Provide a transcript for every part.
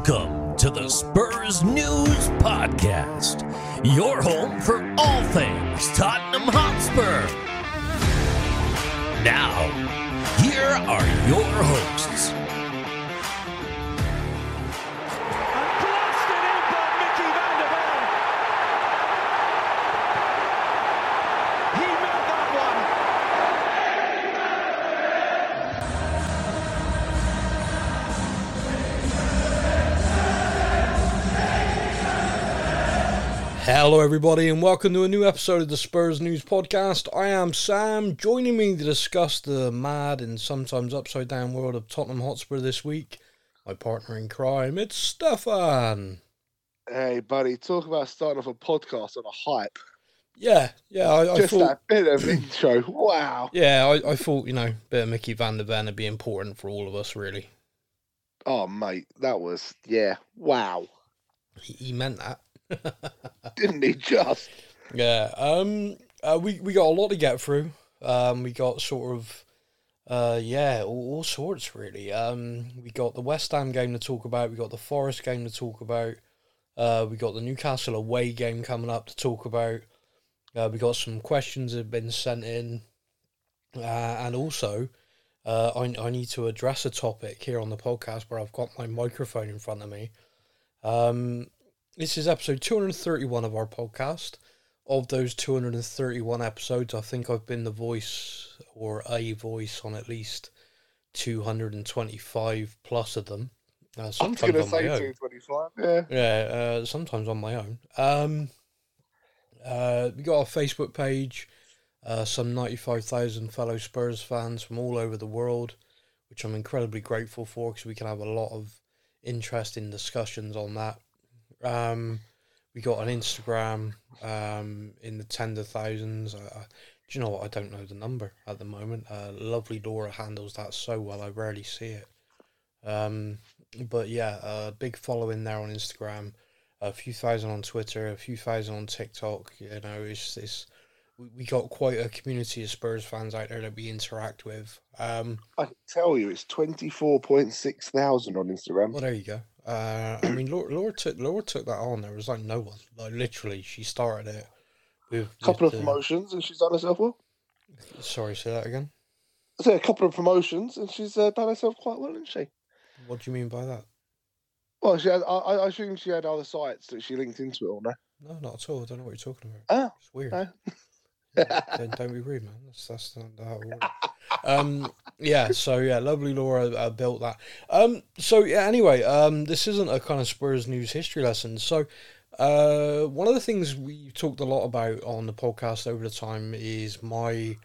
Welcome to the Spurs News Podcast, your home for all things Tottenham Hotspur. Now, here are your hosts. Hello everybody and welcome to a new episode of the Spurs News Podcast. I am Sam. Joining me to discuss the mad and sometimes upside down world of Tottenham Hotspur this week, my partner in crime, it's Stefan. Hey buddy, talk about starting off a podcast on a hype. I Just thought that bit of intro, wow. Yeah, I thought, a bit of Mickey van der Ven would be important for all of us, really. Oh mate, that was, wow. He meant that. Didn't he just? Yeah, we got a lot to get through. We got sort of, all sorts really. We got the West Ham game to talk about. We got the Forest game to talk about. We got the Newcastle away game coming up to talk about. We got some questions that have been sent in, and also, I need to address a topic here on the podcast where I've got my microphone in front of me. This is episode 231 of our podcast. Of those 231 episodes, I think I've been the voice or a voice on at least 225 plus of them. Sometimes I was on going my to own. say 225, Yeah, sometimes on my own. We got our Facebook page, some 95,000 fellow Spurs fans from all over the world, which I'm incredibly grateful for because we can have a lot of interesting discussions on that. We got an Instagram in the tens of thousands. Do you know what? I don't know the number at the moment. Lovely Laura handles that so well. I rarely see it. But yeah, big following there on Instagram. A few thousand on Twitter. A few thousand on TikTok. We got quite a community of Spurs fans out there that we interact with. I can tell you, it's 24.6 thousand on Instagram. Well, there you go. Laura took that on. There was no one. Literally, she started it with A couple of promotions, and she's done herself well. Sorry, say that again. I said a couple of promotions, and she's done herself quite well, hasn't she? What do you mean by that? Well, she had. I assume she had other sites that she linked into it on there. No, not at all. I don't know what you're talking about. Oh, it's weird. No. Don't be rude, man. That's not how it works. Lovely Laura built that. Anyway, this isn't a kind of Spurs news history lesson. So, one of the things we've talked a lot about on the podcast over the time is my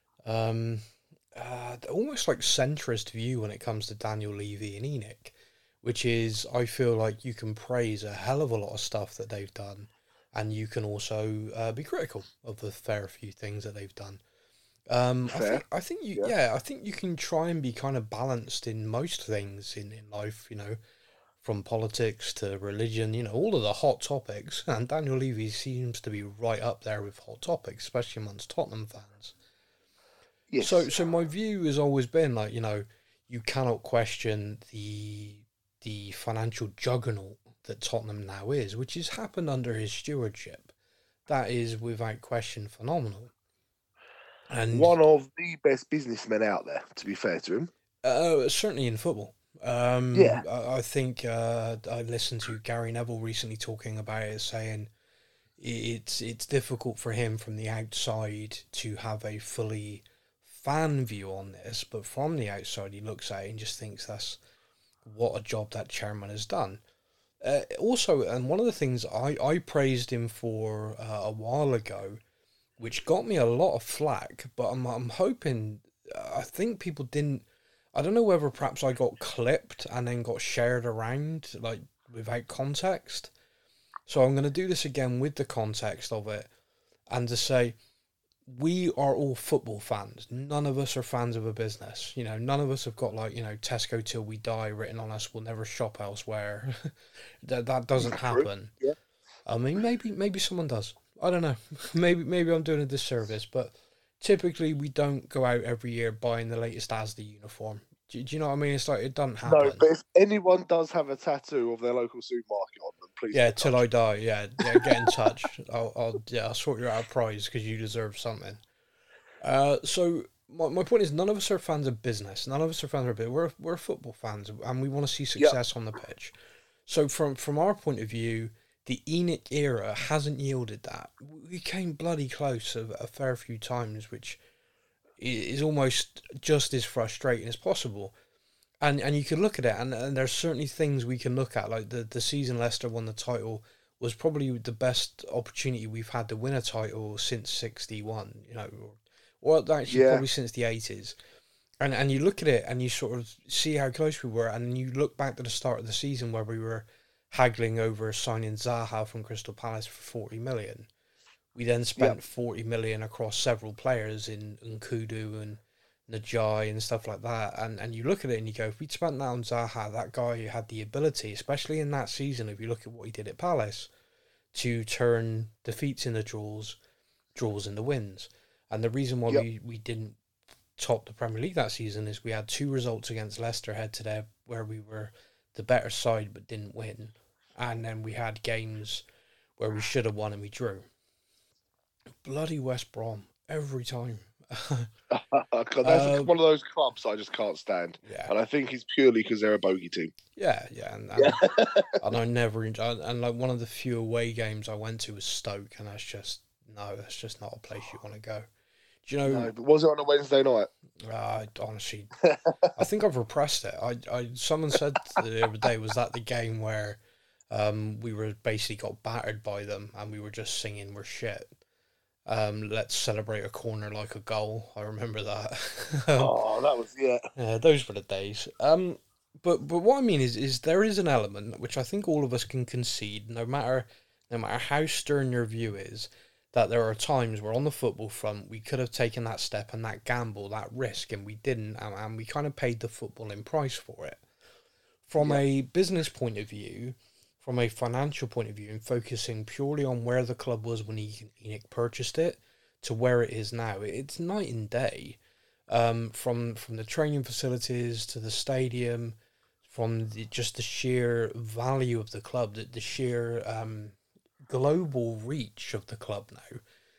almost like centrist view when it comes to Daniel Levy and ENIC, which is I feel like you can praise a hell of a lot of stuff that they've done. And you can also be critical of the fair few things that they've done. I think you can try and be kind of balanced in most things in life, from politics to religion, all of the hot topics. And Daniel Levy seems to be right up there with hot topics, especially amongst Tottenham fans. Yes. So my view has always been you cannot question the financial juggernaut that Tottenham now is, which has happened under his stewardship. That is, without question, phenomenal. And one of the best businessmen out there, to be fair to him. Certainly in football. I think I listened to Gary Neville recently talking about it, saying it's difficult for him from the outside to have a fully fan view on this, but from the outside he looks at it and just thinks that's what a job that chairman has done. Also, and one of the things I praised him for a while ago, which got me a lot of flack, but I'm hoping, I think people didn't, I don't know whether perhaps I got clipped and then got shared around, without context. So I'm going to do this again with the context of it, and to say, we are all football fans. None of us are fans of a business. None of us have got Tesco till we die written on us. We'll never shop elsewhere. that doesn't happen. Yeah. I mean, maybe someone does. I don't know. maybe I'm doing a disservice, but typically we don't go out every year buying the latest Asda uniform. Do you know what I mean? It's like it doesn't No, happen. but if anyone does have a tattoo of their local supermarket on them, please. Yeah, till I die. Yeah, get in touch. I'll sort you out a prize because you deserve something. So my point is, none of us are fans of business. None of us are fans of business. We're football fans, and we want to see success on the pitch. So from our point of view, the ENIC era hasn't yielded that. We came bloody close a fair few times, which is almost just as frustrating as possible. And you can look at it, and there's certainly things we can look at, like the season Leicester won the title was probably the best opportunity we've had to win a title since '61, or actually probably since the '80s. And you look at it and you sort of see how close we were, and you look back to the start of the season where we were haggling over signing Zaha from Crystal Palace for 40 million. We then spent 40 million across several players in Nkudu and Najai and stuff like that. And you look at it and you go, if we'd spent that on Zaha, that guy had the ability, especially in that season, if you look at what he did at Palace, to turn defeats into draws into wins. And the reason why we didn't top the Premier League that season is we had 2 results against Leicester head to head where we were the better side but didn't win. And then we had games where we should have won and we drew. Bloody West Brom every time. That's one of those clubs I just can't stand. Yeah. And I think it's purely because they're a bogey team. Yeah. And I never enjoyed, and like one of the few away games I went to was Stoke, and that's just not a place you want to go. Do you know? No, but was it on a Wednesday night? Honestly, I think I've repressed it. Someone said the other day, was that the game where we were basically got battered by them and we were just singing "We're shit." Let's celebrate a corner like a goal. I remember that. That was Yeah, those were the days. But what I mean is there is an element which I think all of us can concede, no matter how stern your view is, that there are times where on the football front we could have taken that step and that gamble, that risk, and we didn't, and we kind of paid the footballing price for it. From a business point of view, from a financial point of view, and focusing purely on where the club was when ENIC purchased it to where it is now, it's night and day. From the training facilities to the stadium, from just the sheer value of the club, the sheer global reach of the club now.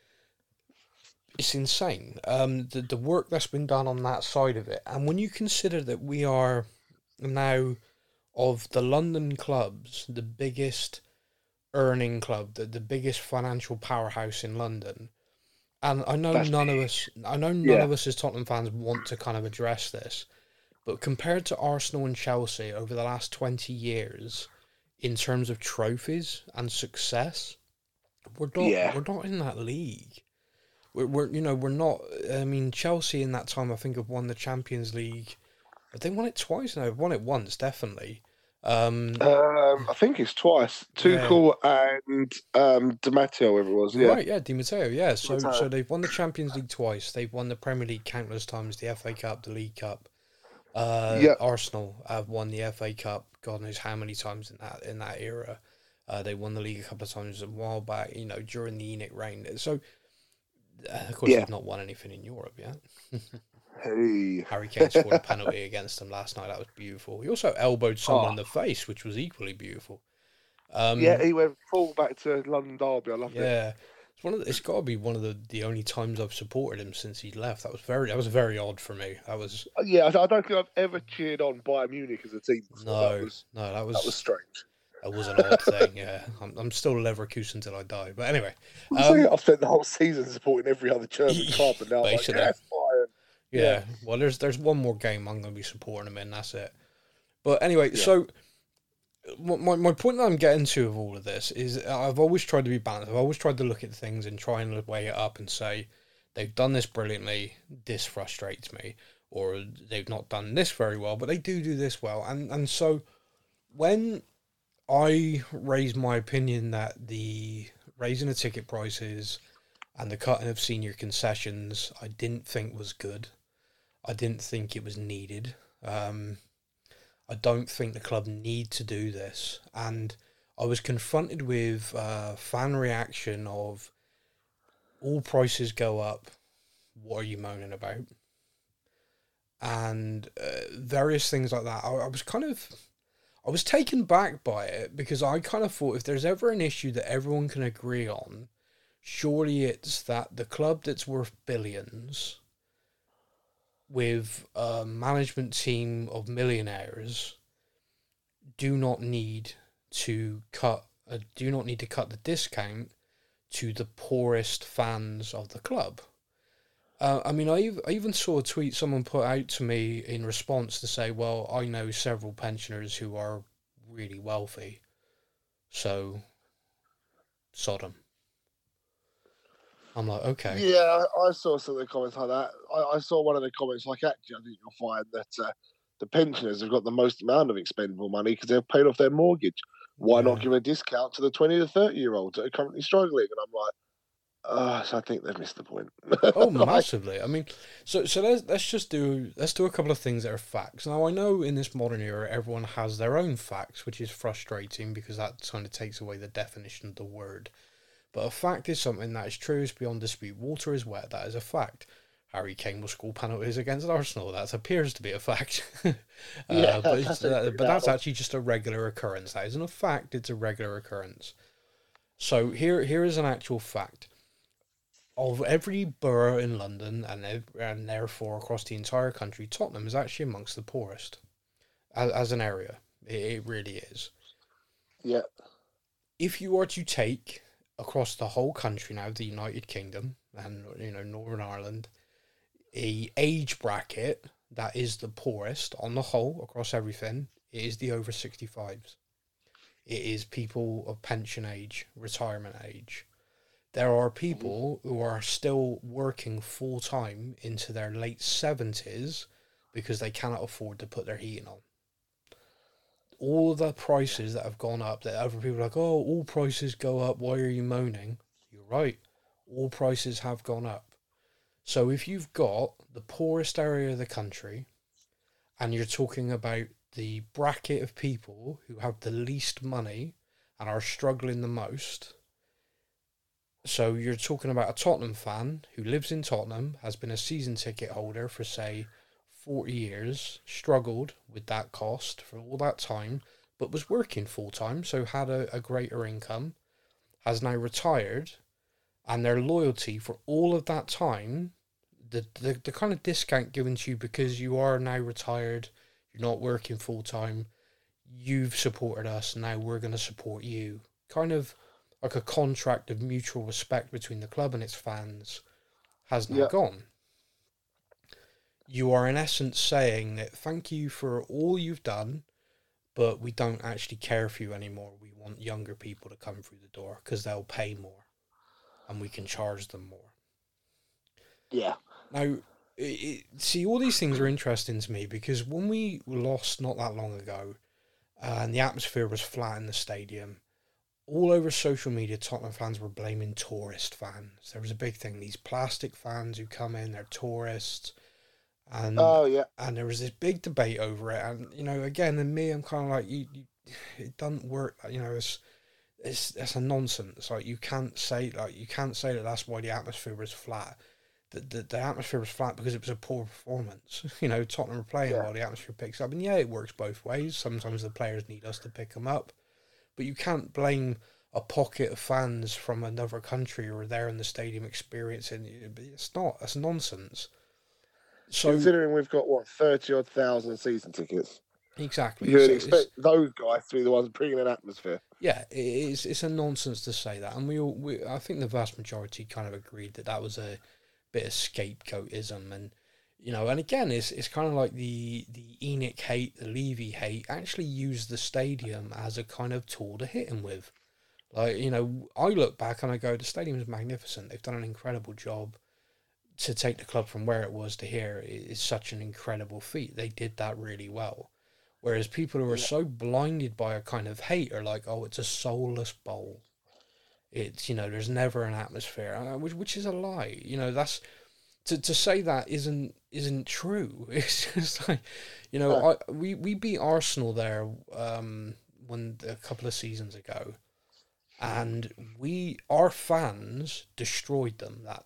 It's insane. The work that's been done on that side of it, and when you consider that we are now, of the London clubs, the biggest earning club, the biggest financial powerhouse in London. And I know none of us as Tottenham fans want to kind of address this, but compared to Arsenal and Chelsea over the last 20 years, in terms of trophies and success, we're not in that league. We're not. I mean, Chelsea in that time I think have won the Champions League. But they won it twice now. They've won it once, definitely. I think it's twice. Tuchel and Di Matteo, whatever it was. Yeah. Right, Di Matteo, yeah. So they've won the Champions League twice. They've won the Premier League countless times, the FA Cup, the League Cup. Arsenal have won the FA Cup, God knows how many times in that era. They won the league a couple of times a while back, during the ENIC reign. So, of course, they've not won anything in Europe yet. Hey. Harry Kane scored a penalty against them last night. That was beautiful. He also elbowed someone in the face, which was equally beautiful. He went full back to London Derby. I loved it. Yeah, it's got to be one of the only times I've supported him since he left. That was very odd for me. That was. Yeah, I don't think I've ever cheered on Bayern Munich as a team before. That was strange. That was an odd thing. Yeah, I'm still Leverkusen till I die. But anyway, I've spent the whole season supporting every other German club, and now I'm like, yes, Bayern. Yeah, well, there's one more game I'm going to be supporting him in. That's it. But anyway, so my point that I'm getting to of all of this is I've always tried to be balanced. I've always tried to look at things and try and weigh it up and say they've done this brilliantly. This frustrates me, or they've not done this very well, but they do this well. And so when I raised my opinion that the raising of ticket prices and the cutting of senior concessions, I didn't think was good. I didn't think it was needed. I don't think the club need to do this. And I was confronted with fan reaction of all prices go up. What are you moaning about? and various things like that. I was taken back by it because I kind of thought if there's ever an issue that everyone can agree on, surely it's that the club that's worth billions with a management team of millionaires do not need to cut the discount to the poorest fans of the club. I mean, I even saw a tweet someone put out to me in response to say, well, I know several pensioners who are really wealthy, so sod 'em. I'm like, okay. Yeah, I saw some of the comments like that. I saw one of the comments like, actually, I think you'll find that the pensioners have got the most amount of expendable money because they've paid off their mortgage. Why not give a discount to the 20 to 30-year-olds that are currently struggling? And I'm like, so I think they've missed the point. Oh, massively. I mean, so let's do a couple of things that are facts. Now, I know in this modern era, everyone has their own facts, which is frustrating because that kind of takes away the definition of the word. But a fact is something that is true, is beyond dispute. Water is wet. That is a fact. Harry Kane will score penalties against Arsenal. That appears to be a fact. But that's actually just a regular occurrence. That isn't a fact. It's a regular occurrence. So here is an actual fact. Of every borough in London and therefore across the entire country, Tottenham is actually amongst the poorest as an area. It really is. Yeah. If you were to take across the whole country now, the United Kingdom and Northern Ireland, a age bracket that is the poorest on the whole across everything, it is the over 65s. It is people of pension age, retirement age. There are people who are still working full-time into their late 70s because they cannot afford to put their heating on. All of the prices that have gone up, that other people are like, oh, all prices go up, why are you moaning? You're right, all prices have gone up. So if you've got the poorest area of the country, and you're talking about the bracket of people who have the least money and are struggling the most. So you're talking about a Tottenham fan who lives in Tottenham, has been a season ticket holder for, say, 40 years, struggled with that cost for all that time, but was working full-time, so had a greater income, has now retired, and their loyalty for all of that time, the kind of discount given to you because you are now retired, you're not working full-time, you've supported us, now we're going to support you. Kind of like a contract of mutual respect between the club and its fans has now gone. You are in essence saying that thank you for all you've done, but we don't actually care for you anymore. We want younger people to come through the door because they'll pay more and we can charge them more. Yeah. Now, see, all these things are interesting to me because when we lost not that long ago and the atmosphere was flat in the stadium, all over social media, Tottenham fans were blaming tourist fans. There was a big thing. These plastic fans who come in, they're tourists. And and there was this big debate over it. And, again, in me, I'm kind of like, it doesn't work. It's a nonsense. Like, you can't say that that's why the atmosphere was flat. The atmosphere was flat because it was a poor performance. Tottenham were playing while the atmosphere picks up. And it works both ways. Sometimes the players need us to pick them up. But you can't blame a pocket of fans from another country who are there in the stadium experiencing it. It's not. That's nonsense. So, considering we've got 30-odd thousand season tickets, exactly, you would expect those guys to be the ones bringing an atmosphere. Yeah, it's a nonsense to say that, and I think the vast majority kind of agreed that was a bit of scapegoatism, and and again, it's kind of like the ENIC hate, the Levy hate, actually used the stadium as a kind of tool to hit him with. Like, I look back and I go, the stadium is magnificent. They've done an incredible job. To take the club from where it was to here is such an incredible feat. They did that really well. Whereas people who are so blinded by a kind of hate are like, oh, it's a soulless bowl. It's, there's never an atmosphere, which is a lie. That's... To say that isn't true. It's just like, we beat Arsenal there when a couple of seasons ago, and our fans destroyed them that day.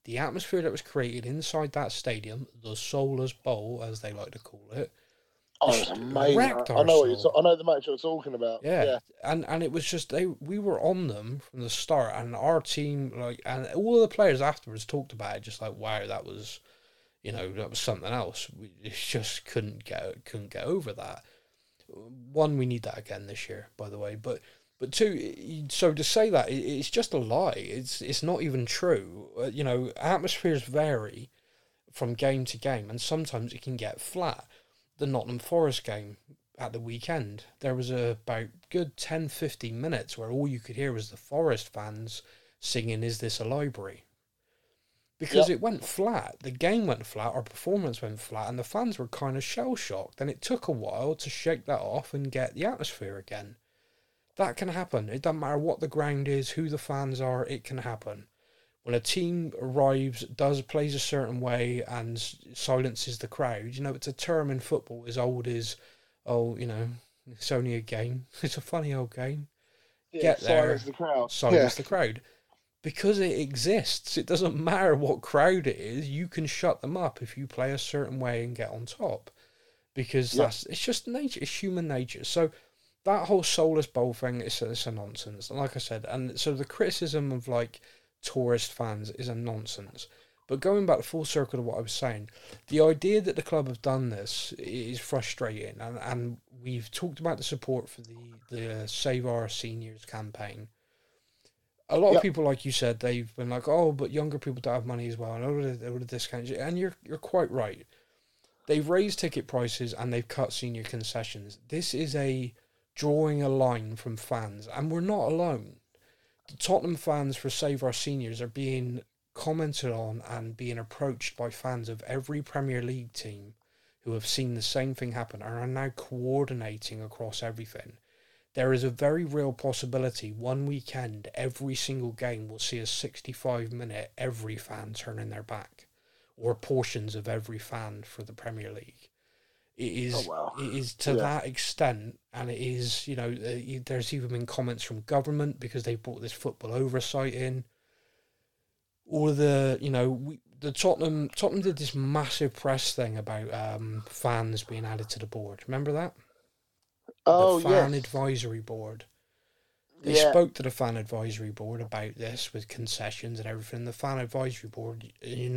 the atmosphere that was created inside that stadium, the Soulless Bowl, as they like to call it, oh, it was amazing. I know the match you're talking about. Yeah. And it was just we were on them from the start, and our team and all the players afterwards talked about it, just like, wow, that was something else. We just couldn't get over that. One, we need that again this year, by the way, but two, so to say that it's just a lie. It's not even true. Atmospheres vary from game to game, and sometimes it can get flat. The Nottingham Forest game at the weekend, there was about good 10-15 minutes where all you could hear was the Forest fans singing "Is This a Library?" Because it went flat. The game went flat, our performance went flat, and the fans were kind of shell-shocked. And it took a while to shake that off and get the atmosphere again. That can happen. It doesn't matter what the ground is, who the fans are, it can happen. When a team arrives, plays a certain way, and silences the crowd, it's a term in football as old as, it's only a game. It's a funny old game. Yeah, Get there, silence the crowd. Silence the crowd. Because it exists. It doesn't matter what crowd it is. You can shut them up if you play a certain way and get on top. Because it's just nature. It's human nature. So that whole Soulless Bowl thing, it's a nonsense. And like I said, and so the criticism of tourist fans is a nonsense. But going back to full circle to what I was saying, the idea that the club have done this is frustrating. And we've talked about the support for the Save Our Seniors campaign. A lot of people, like you said, they've been like, oh, but younger people don't have money as well, and all the discounts. And you're quite right. They've raised ticket prices and they've cut senior concessions. This is drawing a line from fans, and we're not alone. The Tottenham fans for Save Our Seniors are being commented on and being approached by fans of every Premier League team who have seen the same thing happen and are now coordinating across everything. There is a very real possibility one weekend every single game will see a 65-minute every fan turning their back, or portions of every fan for the Premier League. It is to that extent, and it is, there's even been comments from government because they brought this football oversight in. Or the Tottenham did this massive press thing about fans being added to the board. Remember that? The fan advisory board. They spoke to the fan advisory board about this with concessions and everything. The fan advisory board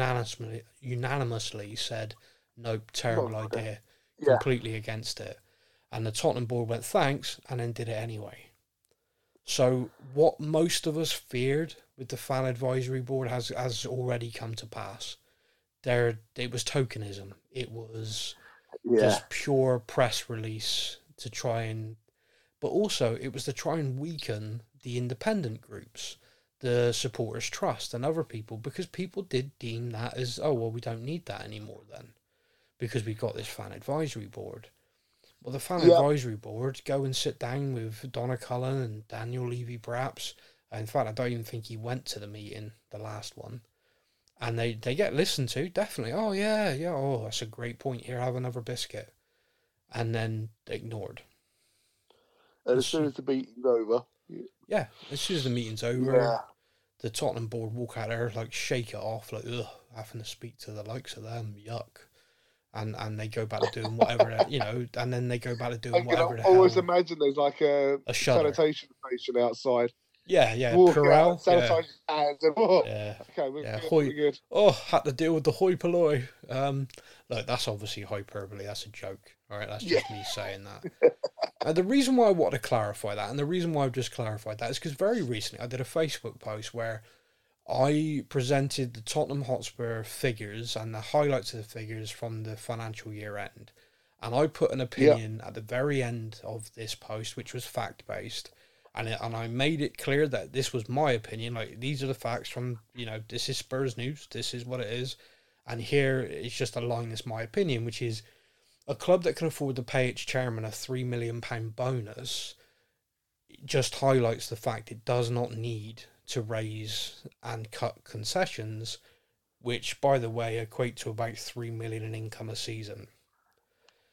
unanimously said, nope, terrible idea. Completely against it. And the Tottenham board went, thanks, and then did it anyway. So what most of us feared with the fan advisory board has already come to pass. It was tokenism. It was just pure press release to try and... But also, it was to try and weaken the independent groups, the Supporters Trust and other people, because people did deem that as, oh, well, we don't need that anymore then, because we've got this fan advisory board. Well, the fan advisory board go and sit down with Donna Cullen and Daniel Levy perhaps. In fact, I don't even think he went to the meeting, the last one. And they get listened to, definitely. Oh, yeah, oh, that's a great point. Here, have another biscuit. And then ignored. And as soon as the meeting's over. Yeah, as soon as the meeting's over, the Tottenham board walk out there, shake it off, ugh, having to speak to the likes of them, yuck. And they go back to doing whatever, and then they go back to doing whatever the hell. I always imagine there's a sanitation station outside. Yeah, Corral. Sanitize hands. Okay, we're good. Oh, had to deal with the hoi polloi. Look, that's obviously hyperbole. That's a joke. All right, that's just me saying that. The reason why I want to clarify that, and the reason why I've just clarified that, is because very recently I did a Facebook post where I presented the Tottenham Hotspur figures and the highlights of the figures from the financial year end. And I put an opinion at the very end of this post, which was fact-based. And I made it clear that this was my opinion. These are the facts from, this is Spurs news. This is what it is. And here it's just a line that's my opinion, which is a club that can afford to pay its chairman a £3 million bonus just highlights the fact it does not need to raise and cut concessions, which, by the way, equate to about 3 million in income a season.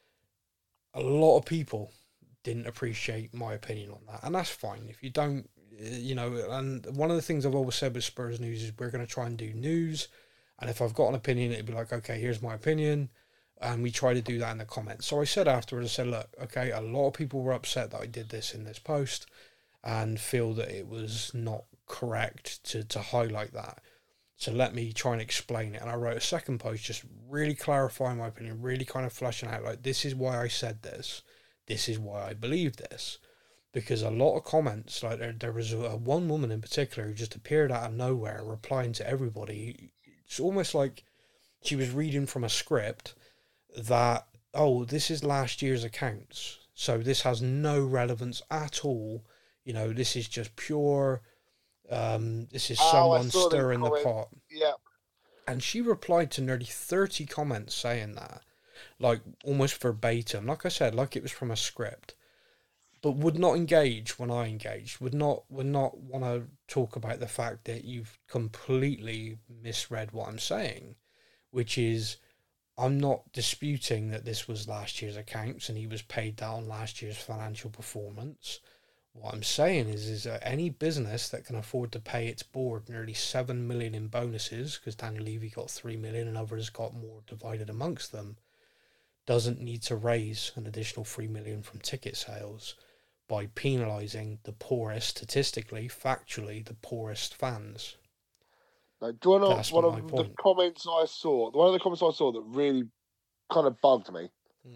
A lot of people didn't appreciate my opinion on that, and that's fine. If you don't, You know, and one of the things I've always said with Spurs News is we're going to try and do news. And if I've got an opinion, it'd be like, okay, here's my opinion. And we try to do that in the comments. So I said afterwards, I said, look, okay, a lot of people were upset that I did this in this post and feel that it was not correct to highlight that. So let me try and explain it. And I wrote a second post just really clarifying my opinion, really kind of fleshing out, like, this is why I said this. This is why I believe this. Because a lot of comments, like there was one woman in particular who just appeared out of nowhere replying to everybody. It's almost like she was reading from a script that, oh, this is last year's accounts, so this has no relevance at all. You know, this is just pure, this is someone stirring the pot. Yeah. And she replied to nearly 30 comments saying that, like almost verbatim, like I said, like it was from a script. But would not engage when I engaged, would not want to talk about the fact that you've completely misread what I'm saying, which is I'm not disputing that this was last year's accounts and he was paid that on last year's financial performance. What I'm saying is that any business that can afford to pay its board nearly 7 million in bonuses, because Daniel Levy got 3 million and others got more divided amongst them, doesn't need to raise an additional 3 million from ticket sales by penalising the poorest, statistically, factually, the poorest fans. Now, do you want to, one of the comments I saw, one of the comments I saw that really kind of bugged me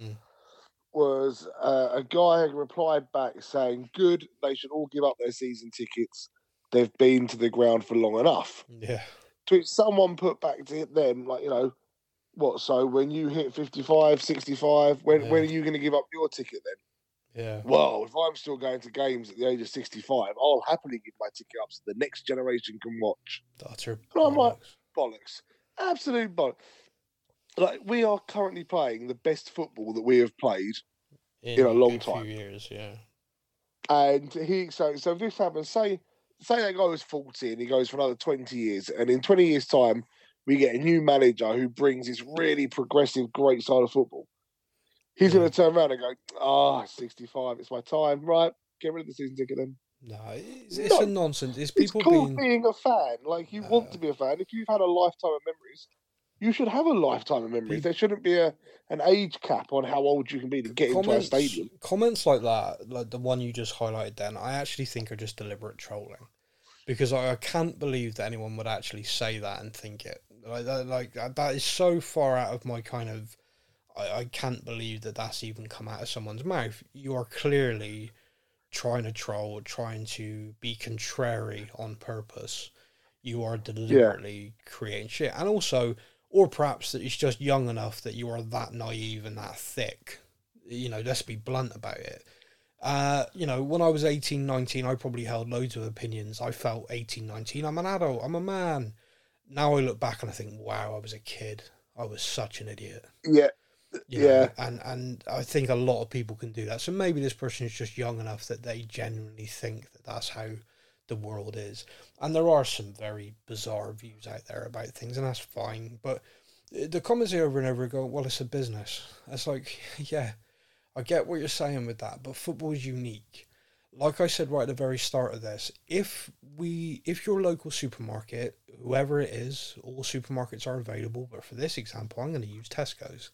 was a guy who replied back saying, good, they should all give up their season tickets. They've been to the ground for long enough. Yeah. To which someone put back to them, like, you know, what, so when you hit 55, 65, when are you going to give up your ticket then? Yeah. Well, if I'm still going to games at the age of 65, I'll happily give my ticket up so the next generation can watch. That's her. And I'm like, bollocks. Absolute bollocks. Like, we are currently playing the best football that we have played in a long time. Few years, yeah. And so if this happens, say that guy was 40 and he goes for another 20 years, and in 20 years' time, we get a new manager who brings this really progressive, great style of football. He's going to turn around and go, 65, it's my time. Right, get rid of the season ticket then. No, it's a nonsense. It's people cool being a fan. Like, you want to be a fan. If you've had a lifetime of memories, you should have a lifetime of memories. There shouldn't be an age cap on how old you can be to get into a stadium. Comments like that, like the one you just highlighted then, I actually think are just deliberate trolling. Because I can't believe that anyone would actually say that and think it. Like that is so far out of my kind of... I can't believe that that's even come out of someone's mouth. You are clearly trying to troll, trying to be contrary on purpose. You are deliberately creating shit. And also, or perhaps that it's just young enough that you are that naive and that thick. You know, let's be blunt about it. You know, when I was 18, 19, I probably held loads of opinions. I felt 18, 19, I'm an adult, I'm a man. Now I look back and I think, wow, I was a kid. I was such an idiot. Yeah. You know, and I think a lot of people can do that. So maybe this person is just young enough that they genuinely think that that's how the world is. And there are some very bizarre views out there about things, and that's fine. But the comments over and over go, well, it's a business. It's like, yeah, I get what you're saying with that, but football is unique. Like I said right at the very start of this, if your local supermarket, whoever it is, all supermarkets are available, but for this example, I'm going to use Tesco's.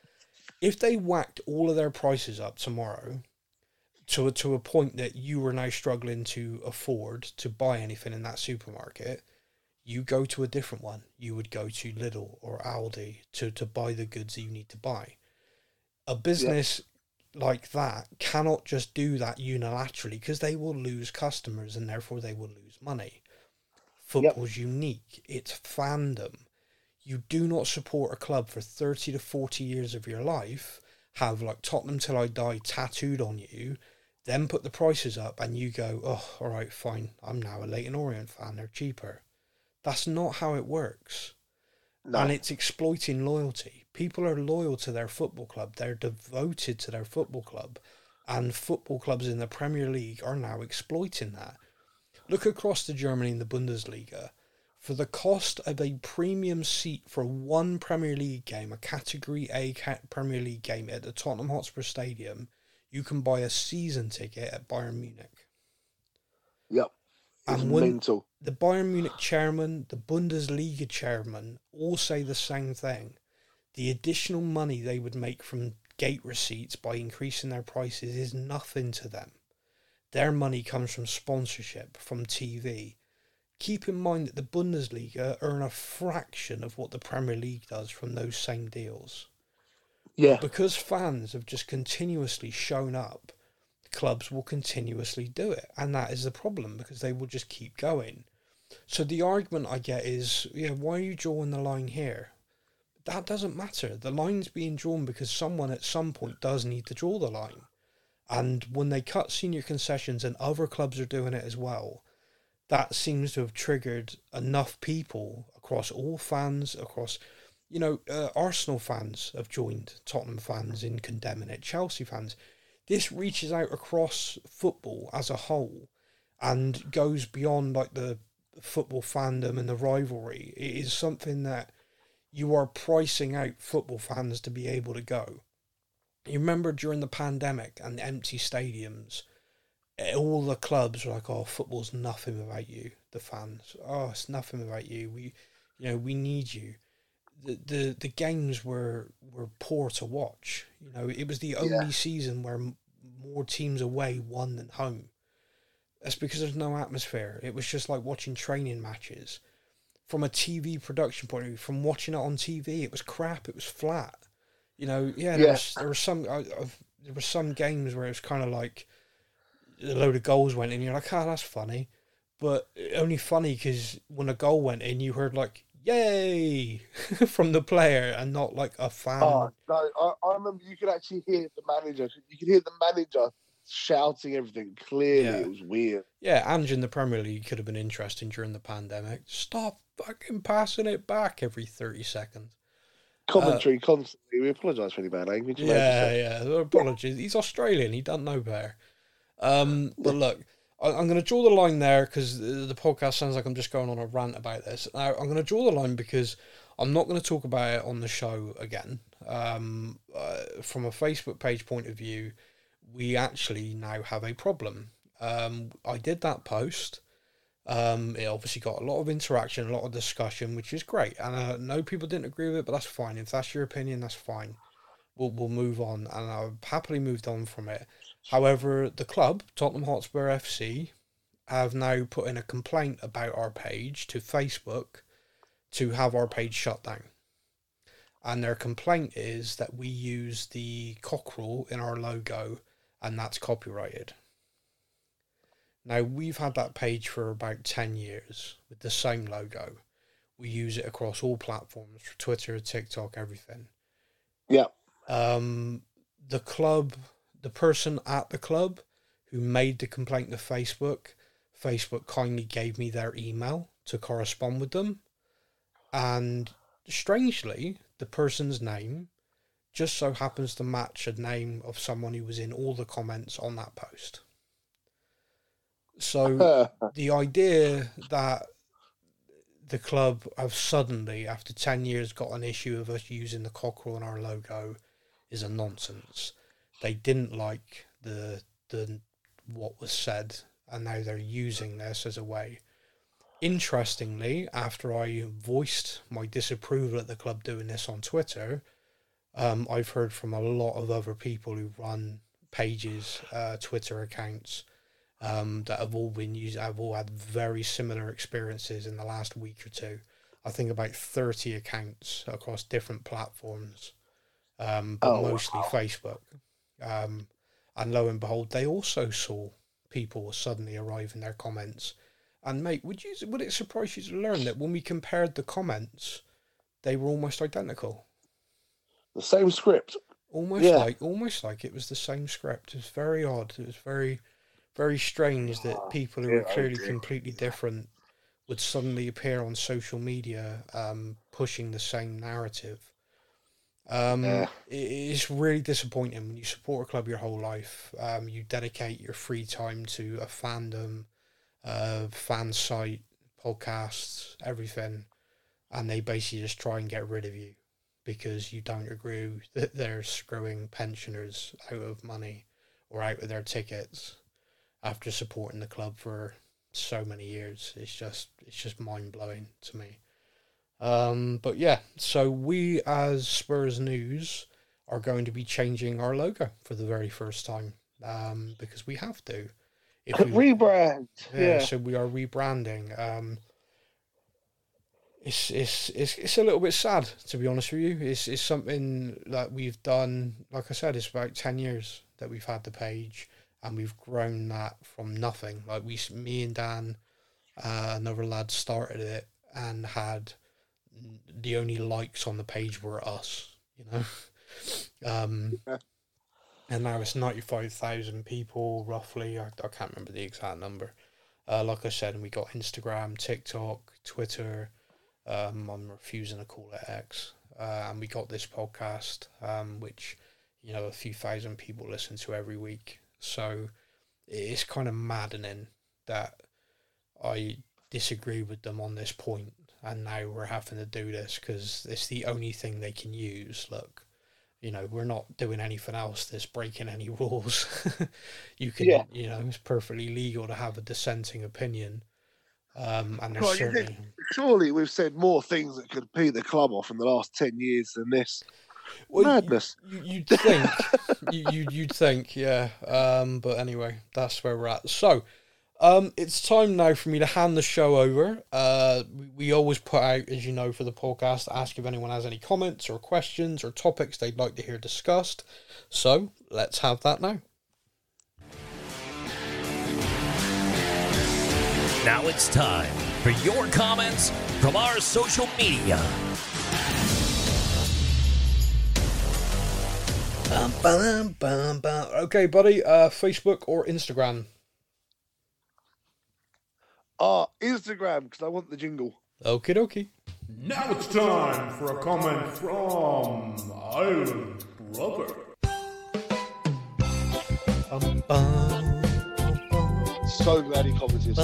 If they whacked all of their prices up tomorrow to a point that you are now struggling to afford to buy anything in that supermarket, you go to a different one. You would go to Lidl or Aldi to buy the goods that you need to buy. A business like that cannot just do that unilaterally because they will lose customers and therefore they will lose money. Football's unique. It's fandom. You do not support a club for 30 to 40 years of your life, have like Tottenham Till I Die tattooed on you, then put the prices up and you go, oh, all right, fine, I'm now a Leyton Orient fan, they're cheaper. That's not how it works. No. And it's exploiting loyalty. People are loyal to their football club. They're devoted to their football club. And football clubs in the Premier League are now exploiting that. Look across to Germany in the Bundesliga. For the cost of a premium seat for one Premier League game, a Category A Premier League game at the Tottenham Hotspur Stadium, you can buy a season ticket at Bayern Munich. Yep. It's and when mental. the Bayern Munich chairman, the Bundesliga chairman all say the same thing. The additional money they would make from gate receipts by increasing their prices is nothing to them. Their money comes from sponsorship, from TV. Keep in mind that the Bundesliga earn a fraction of what the Premier League does from those same deals. Yeah. But because fans have just continuously shown up, clubs will continuously do it. And that is the problem, because they will just keep going. So the argument I get is, why are you drawing the line here? That doesn't matter. The line's being drawn because someone at some point does need to draw the line. And when they cut senior concessions, and other clubs are doing it as well, that seems to have triggered enough people across all fans, across, Arsenal fans have joined Tottenham fans in condemning it, Chelsea fans. This reaches out across football as a whole and goes beyond like the football fandom and the rivalry. It is something that you are pricing out football fans to be able to go. You remember during the pandemic and the empty stadiums, all the clubs were like, "Oh, football's nothing without you." The fans, "Oh, it's nothing without you. We need you." The games were poor to watch. It was the only season where more teams away won than home. That's because there's no atmosphere. It was just like watching training matches. From a TV production point of view, from watching it on TV, it was crap. It was flat. There were some games where it was kind of like a load of goals went in. You're like, that's funny, but only funny because when a goal went in, you heard like "yay" from the player and not like a fan. Oh no! I remember you could actually hear the manager. You could hear the manager shouting everything clearly. Yeah. It was weird. Yeah, and in the Premier League could have been interesting during the pandemic. Stop fucking passing it back every 30 seconds. Commentary constantly. We apologise for any bad language. Yeah. Apologies. He's Australian. He doesn't know better. But look, I'm going to draw the line there because the podcast sounds like I'm just going on a rant about this. Now, I'm going to draw the line because I'm not going to talk about it on the show again. From a Facebook page point of view, we actually now have a problem. I did that post. It obviously got a lot of interaction, a lot of discussion, which is great. And I know people didn't agree with it, but that's fine. If that's your opinion, that's fine. We'll move on, and I've happily moved on from it. However, the club, Tottenham Hotspur FC, have now put in a complaint about our page to Facebook to have our page shut down. And their complaint is that we use the cockerel in our logo, and that's copyrighted. Now, we've had that page for about 10 years with the same logo. We use it across all platforms, Twitter, TikTok, everything. Yeah. The club, the person at the club who made the complaint to Facebook kindly gave me their email to correspond with them. And strangely, the person's name just so happens to match a name of someone who was in all the comments on that post. So the idea that the club have suddenly, after 10 years, got an issue of us using the cockerel in our logo is a nonsense. They didn't like the what was said, and now they're using this as a way. Interestingly, after I voiced my disapproval at the club doing this on Twitter, I've heard from a lot of other people who run pages, Twitter accounts, that have all been used. I've all had very similar experiences in the last week or two. I think about 30 accounts across different platforms, but mostly Facebook. And lo and behold, they also saw people suddenly arrive in their comments. And mate, would it surprise you to learn that when we compared the comments, they were almost identical? The same script. Almost like it was the same script. It was very odd. It was very, very strange that people who were clearly completely different would suddenly appear on social media, pushing the same narrative. It's really disappointing when you support a club your whole life. You dedicate your free time to a fandom, fan site, podcasts, everything, and they basically just try and get rid of you because you don't agree that they're screwing pensioners out of money or out of their tickets after supporting the club for so many years. It's just mind blowing to me. But yeah, so we as Spurs News are going to be changing our logo for the very first time, because we have to. If we rebrand, yeah. So we are rebranding. It's a little bit sad, to be honest with you. It's something that we've done. Like I said, it's about 10 years that we've had the page, and we've grown that from nothing. Like me and Dan, another lad, started it and had the only likes on the page were us, you know. And now it's 95,000 people roughly. I can't remember the exact number. Like I said, and we got Instagram, TikTok, Twitter. I'm refusing to call it X. And we got this podcast, which, you know, a few thousand people listen to every week. So it's kind of maddening that I disagree with them on this point, and now we're having to do this because it's the only thing they can use. Look, you know, we're not doing anything else that's breaking any rules. You can, you know, it's perfectly legal to have a dissenting opinion. And there's certainly... Surely we've said more things that could pee the club off in the last 10 years than this. Well, madness. You'd think. You'd think, yeah. But anyway, that's where we're at. So, it's time now for me to hand the show over. We always put out, as you know, for the podcast, ask if anyone has any comments or questions or topics they'd like to hear discussed. So, let's have that now. Now it's time for your comments from our social media. Okay, buddy. Facebook or Instagram? Instagram, because I want the jingle. Okie dokie. Now it's time for a comment from Island Brother. So glad he commented.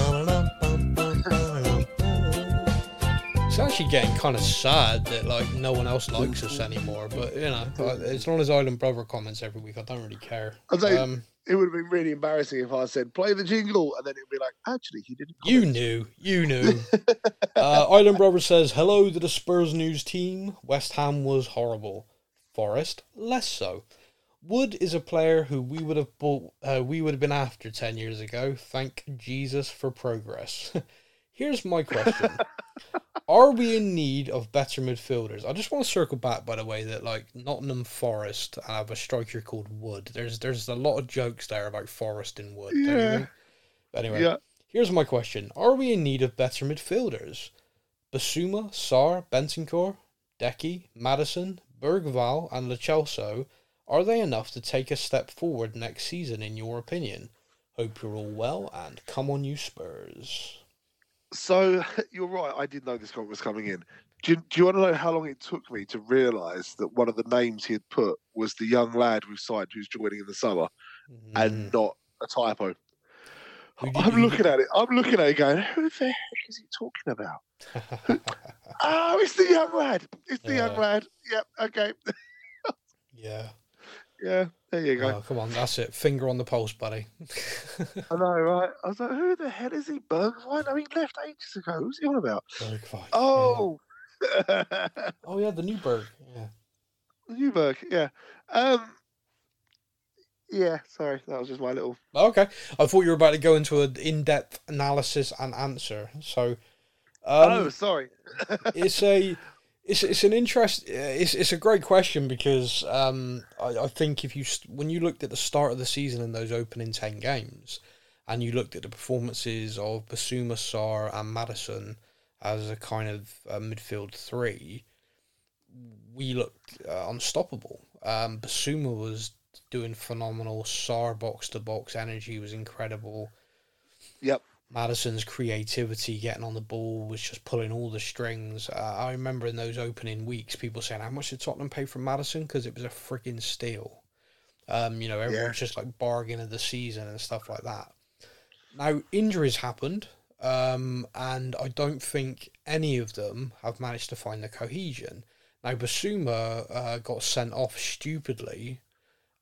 It's actually getting kind of sad that like no one else likes us anymore. But you know, as long as Island Brother comments every week, I don't really care. I'll tell you, it would have been really embarrassing if I said play the jingle, and then it'd be like, actually, he didn't comment. You knew. Island Brother says, hello to the Spurs News team. West Ham was horrible. Forest, less so. Wood is a player who we would have bought, we would have been after 10 years ago. Thank Jesus for progress. Here's my question. Are we in need of better midfielders? I just want to circle back, by the way, that like Nottingham Forest have a striker called Wood. There's a lot of jokes there about Forest and Wood. Yeah. Anyway, here's my question. Are we in need of better midfielders? Basuma, Sarr, Bentancur, Decky, Maddison, Bergval and Lo Celso, are they enough to take a step forward next season, in your opinion? Hope you're all well, and come on, you Spurs. So, you're right, I did know this comment was coming in. Do you want to know how long it took me to realise that one of the names he had put was the young lad we've signed who's joining in the summer, and not a typo? I'm looking at it going, who the heck is he talking about? Oh, it's the young lad. Young lad. Yep, okay. Yeah. Yeah, there you go. Oh, come on, that's it. Finger on the pulse, buddy. I know, right? I was like, who the hell is he, Bergwijn? I mean, he left ages ago. Who's he on about? Bergwijn. Oh! Yeah. Oh, yeah, the new Berg. Yeah. The new Berg, yeah. Yeah, sorry. That was just my little... Okay. I thought you were about to go into an in-depth analysis and answer. So... sorry. It's an interest. It's a great question because I think when you looked at the start of the season in those opening 10 games, and you looked at the performances of Basuma, Sarr, and Maddison as a kind of midfield three, we looked unstoppable. Basuma was doing phenomenal. Sarr box to box energy was incredible. Yep. Maddison's creativity getting on the ball was just pulling all the strings. I remember in those opening weeks, people saying, how much did Tottenham pay for Maddison? Because it was a freaking steal. Everyone's just like bargaining the season and stuff like that. Now, injuries happened, and I don't think any of them have managed to find the cohesion. Now, Basuma got sent off stupidly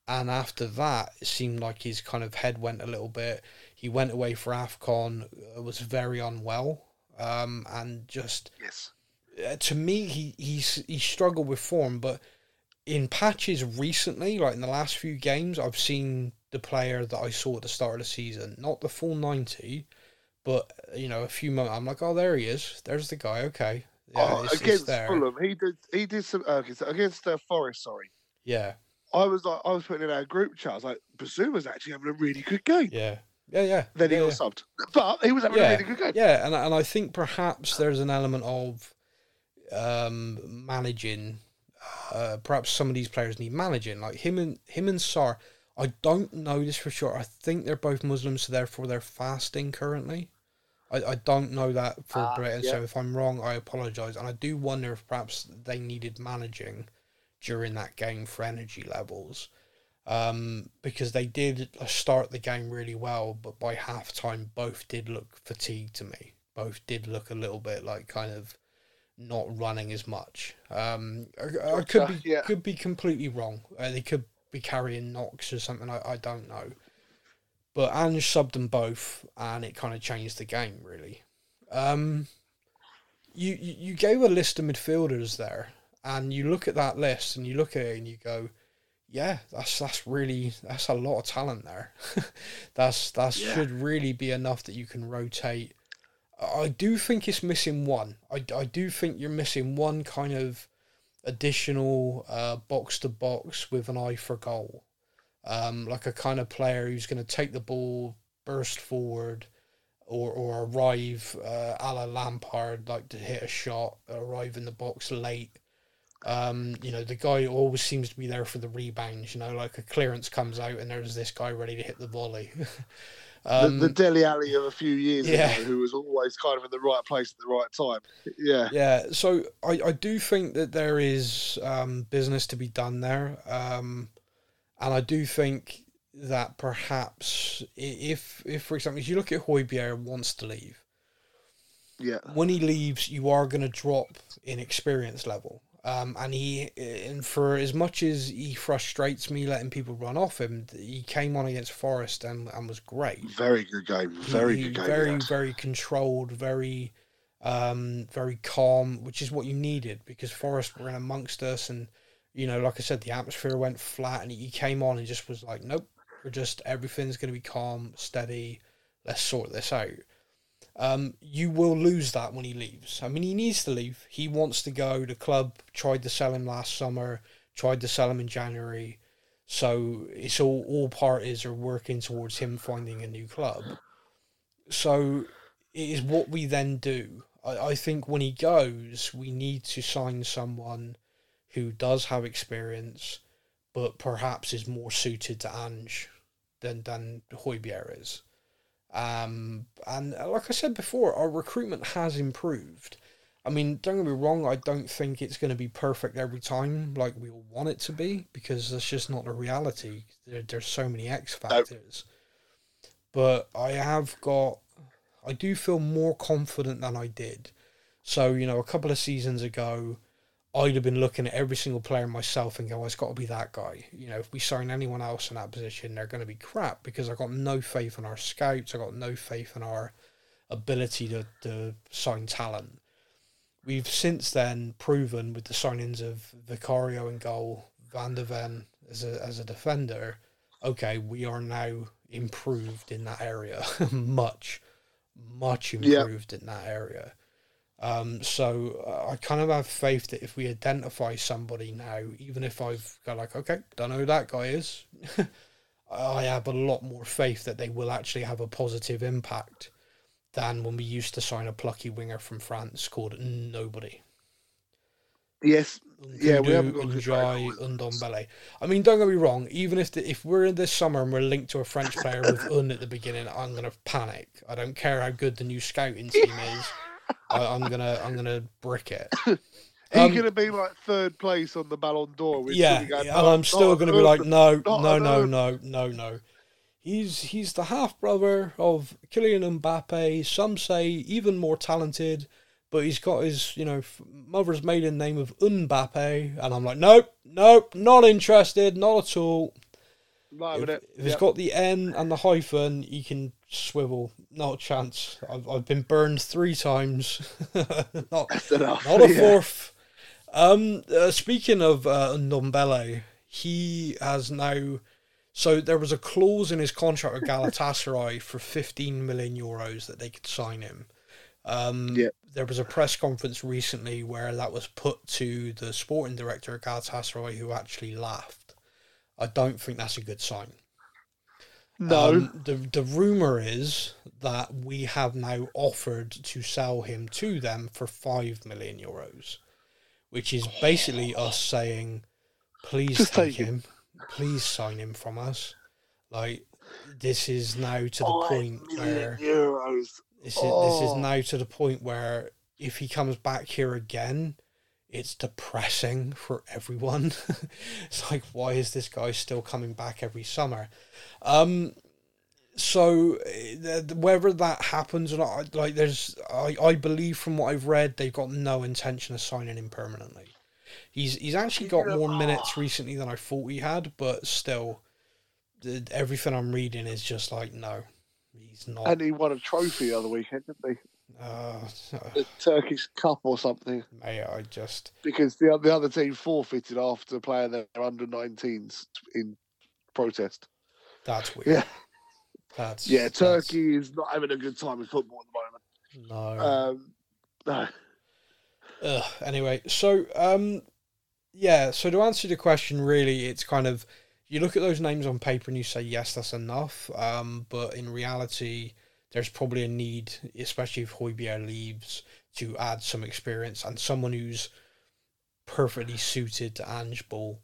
And after that, it seemed like his kind of head went a little bit. He went away for AFCON, was very unwell, and just to me, he struggled with form. But in patches recently, like in the last few games, I've seen the player that I saw at the start of the season, not the full 90, but a few moments. I'm like, oh, there he is. There's the guy. Okay, yeah, against Fulham, he did some against Forest. Sorry. Yeah. I was putting in our group chat. I was like, Basuma's actually having a really good game. Yeah. Then he got subbed, but he was having a really good game. Yeah, and I think perhaps there's an element of managing. Perhaps some of these players need managing, like him and Sarr. I don't know this for sure. I think they're both Muslims, so therefore they're fasting currently. I don't know that for Britain, so if I'm wrong, I apologise. And I do wonder if perhaps they needed managing during that game for energy levels, because they did start the game really well, but by half-time both did look fatigued to me. Both did look a little bit like kind of not running as much. I could be completely wrong. They could be carrying knocks or something. I don't know. But Ange subbed them both, and it kind of changed the game, really. You gave a list of midfielders there, and you look at that list, and you look at it, and you go, yeah, that's a lot of talent there. that should really be enough that you can rotate. I do think it's missing one. I do think you're missing one kind of additional box-to-box with an eye for goal. Like a kind of player who's going to take the ball, burst forward, or arrive a la Lampard, like to hit a shot, arrive in the box late. The guy who always seems to be there for the rebounds, like a clearance comes out and there's this guy ready to hit the volley. The Dele Alli of a few years ago, who was always kind of in the right place at the right time. Yeah. Yeah, so I do think that there is business to be done there. And I do think that perhaps if for example, if you look at Højbjerg wants to leave, when he leaves, you are going to drop in experience level. And for as much as he frustrates me letting people run off him, he came on against Forest and was great. Very good game. Very good game. Very controlled, very calm, which is what you needed because Forest were in amongst us and, like I said, the atmosphere went flat and he came on and just was like, nope, everything's going to be calm, steady, let's sort this out. You will lose that when he leaves. I mean, he needs to leave. He wants to go. The club tried to sell him last summer, tried to sell him in January. So it's all parties are working towards him finding a new club. So it is what we then do. I think when he goes, we need to sign someone who does have experience, but perhaps is more suited to Ange than Højbjerg is. And like I said before, our recruitment has improved. I mean, don't get me wrong, I don't think it's going to be perfect every time like we all want it to be, because that's just not the reality. There's so many X factors. But I do feel more confident than I did. So, a couple of seasons ago, I'd have been looking at every single player myself and go, it's got to be that guy. If we sign anyone else in that position, they're going to be crap, because I've got no faith in our scouts. I've got no faith in our ability to sign talent. We've since then proven with the signings of Vicario in goal, Van de Ven as a defender, okay, we are now improved in that area. much improved in that area. So I kind of have faith that if we identify somebody now, even if I've got like, okay, don't know who that guy is, I have a lot more faith that they will actually have a positive impact than when we used to sign a plucky winger from France called Nobody. Yes. We haven't got Ndombele. I mean, don't get me wrong. Even if we're in this summer and we're linked to a French player with at the beginning, I'm gonna panic. I don't care how good the new scouting team is. I'm gonna brick it. He's gonna be like third place on the Ballon d'Or. And I'm still gonna be like, no. He's the half brother of Kylian Mbappe. Some say even more talented, but he's got his mother's maiden name of Mbappe, and I'm like, nope, not interested, not at all. If it's got the N and the hyphen, you can swivel. Not a chance. I've been burned 3 times. not a fourth. Speaking of Ndombele, he has now. So there was a clause in his contract with Galatasaray for 15 million euros that they could sign him. There was a press conference recently where that was put to the sporting director of Galatasaray, who actually laughed. I don't think that's a good sign. No. The rumour is that we have now offered to sell him to them for 5 million euros, which is basically us saying, please just take him. Please sign him from us. Like, this is now to the point where... euros. This is now to the point where if he comes back here again, it's depressing for everyone. It's like, why is this guy still coming back every summer? So whether that happens or not, like, I believe from what I've read, they've got no intention of signing him permanently. He's actually got more minutes recently than I thought he had, but still, everything I'm reading is just like, no, he's not. And he won a trophy the other weekend, didn't he? The Turkish Cup or something. Mate, I just... Because the other team forfeited after playing their under-19s in protest. That's weird. Yeah. Turkey is not having a good time in football at the moment. No. Anyway, so so to answer the question, really, it's kind of, you look at those names on paper and you say, yes, that's enough. But in reality, there's probably a need, especially if Højbjerg leaves, to add some experience and someone who's perfectly suited to Ange Ball.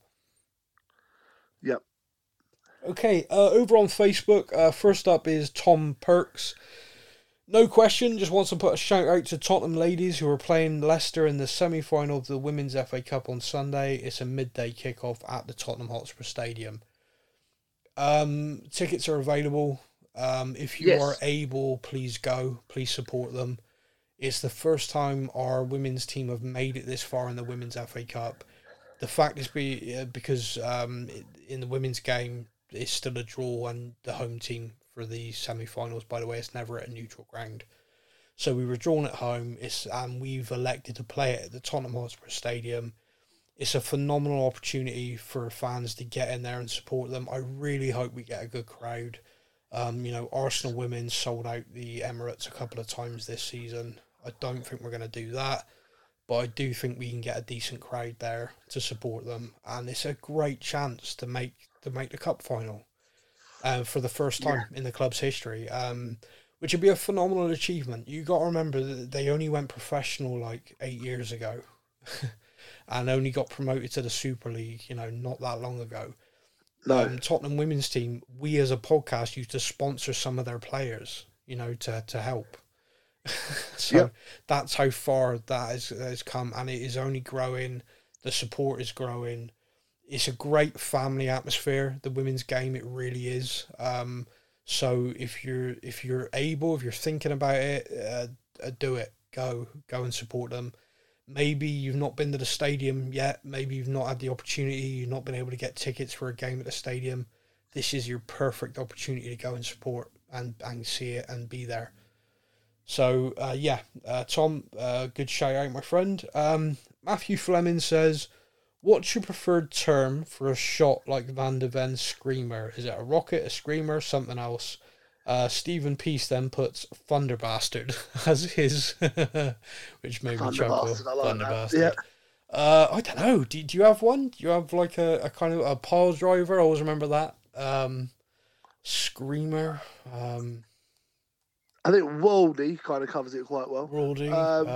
Yep. Okay, over on Facebook, first up is Tom Perks. No question, just wants to put a shout out to Tottenham ladies who are playing Leicester in the semi-final of the Women's FA Cup on Sunday. It's a midday kickoff at the Tottenham Hotspur Stadium. Tickets are available. If you are able, please go. Please support them. It's the first time our women's team have made it this far in the Women's FA Cup. The fact is because in the women's game, it's still a draw and the home team for the semi-finals, by the way, it's never at a neutral ground. So we were drawn at home, and we've elected to play it at the Tottenham Hotspur Stadium. It's a phenomenal opportunity for fans to get in there and support them. I really hope we get a good crowd. Arsenal women sold out the Emirates a couple of times this season. I don't think we're going to do that, but I do think we can get a decent crowd there to support them, and it's a great chance to make the cup final. For the first time in the club's history, which would be a phenomenal achievement. You got to remember that they only went professional like 8 years ago, and only got promoted to the Super League, not that long ago. No. Tottenham women's team, we as a podcast used to sponsor some of their players, to help. So that's how far that has come, and it is only growing. The support is growing. It's a great family atmosphere, the women's game, it really is. So if you're able, if you're thinking about it, do it. Go and support them. Maybe you've not been to the stadium yet. Maybe you've not had the opportunity. You've not been able to get tickets for a game at the stadium. This is your perfect opportunity to go and support and see it and be there. So, Tom, good shout out, my friend. Matthew Fleming says, what's your preferred term for a shot like Van de Ven's screamer? Is it a rocket, a screamer, something else? Stephen Peace then puts Thunder Bastard as his, which made me chuckle. Thunder Bastard. Yeah. I don't know. Do you have one? Do you have like a kind of a pile driver? I always remember that. Screamer. I think Waldy kind of covers it quite well. Waldy.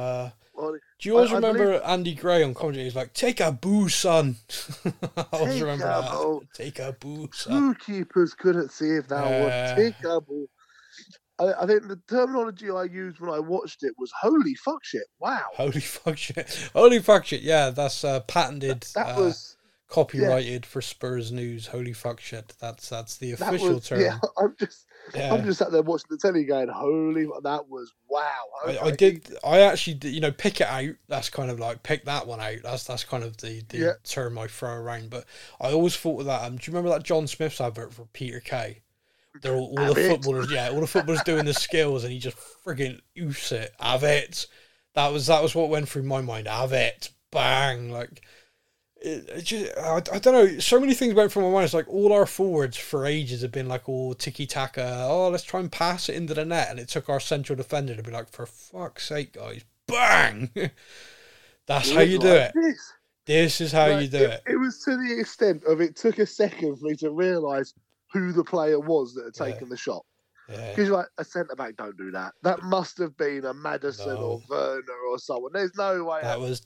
Do you always remember Andy Gray on commentary? He's like, take a boo, son. I always remember that. Take a boo, son. 2 keepers couldn't save that one. Take a boo. I think the terminology I used when I watched it was holy fuck shit. Wow. Holy fuck shit. Holy fuck shit. Yeah, that's patented. That was copyrighted for Spurs News. Holy fuck shit. That's the official term. Yeah, I'm just sat there watching the telly going, holy, that was wow. Okay. I actually did, pick it out. That's kind of like, pick that one out. That's kind of the term I throw around. But I always thought of that. Do you remember that John Smith's advert for Peter Kay? They're all the footballers, all the footballers doing the skills, and he just frigging oofs it. Have it. That was what went through my mind. Have it. Bang. Like, I don't know. So many things went through my mind. It's like all our forwards for ages have been like all tiki-taka. Oh, let's try and pass it into the net. And it took our central defender to be like, for fuck's sake, guys. Bang. That's how you do it. This is how you do it. It was to the extent of it took a second for me to realise who the player was that had taken the shot. Because you're like, a centre-back don't do that. That must have been a Maddison or Werner or someone. There's no way. That was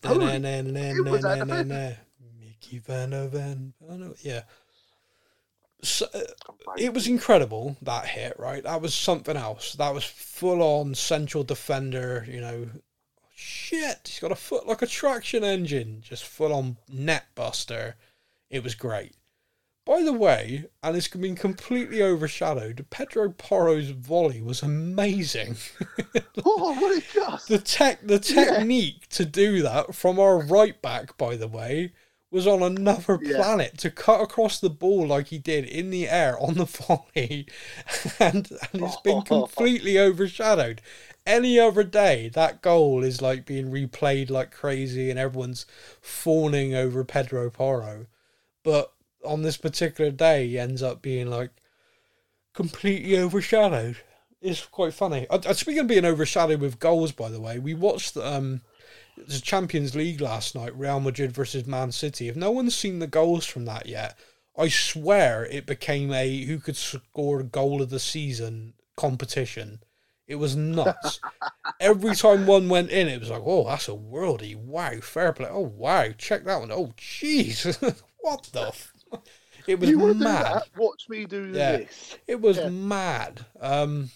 Mickey Van. Yeah. So, it was incredible, that hit, right? That was something else. That was full-on central defender, Shit, he's got a foot like a traction engine. Just full-on net buster. It was great. By the way, and it's been completely overshadowed, Pedro Porro's volley was amazing. What it does? The technique to do that from our right back, by the way, was on another planet, to cut across the ball like he did in the air on the volley. And it's been completely overshadowed. Any other day, that goal is like being replayed like crazy and everyone's fawning over Pedro Porro. But on this particular day, he ends up being like completely overshadowed. It's quite funny. Speaking of being overshadowed with goals, by the way, we watched the Champions League last night, Real Madrid versus Man City. If no one's seen the goals from that yet, I swear it became a who could score a goal of the season competition. It was nuts. Every time one went in, it was like, oh, that's a worldie. Wow, fair play. Oh, wow, check that one. Oh, jeez. What the It was mad. Watch me do this. It was mad. I'm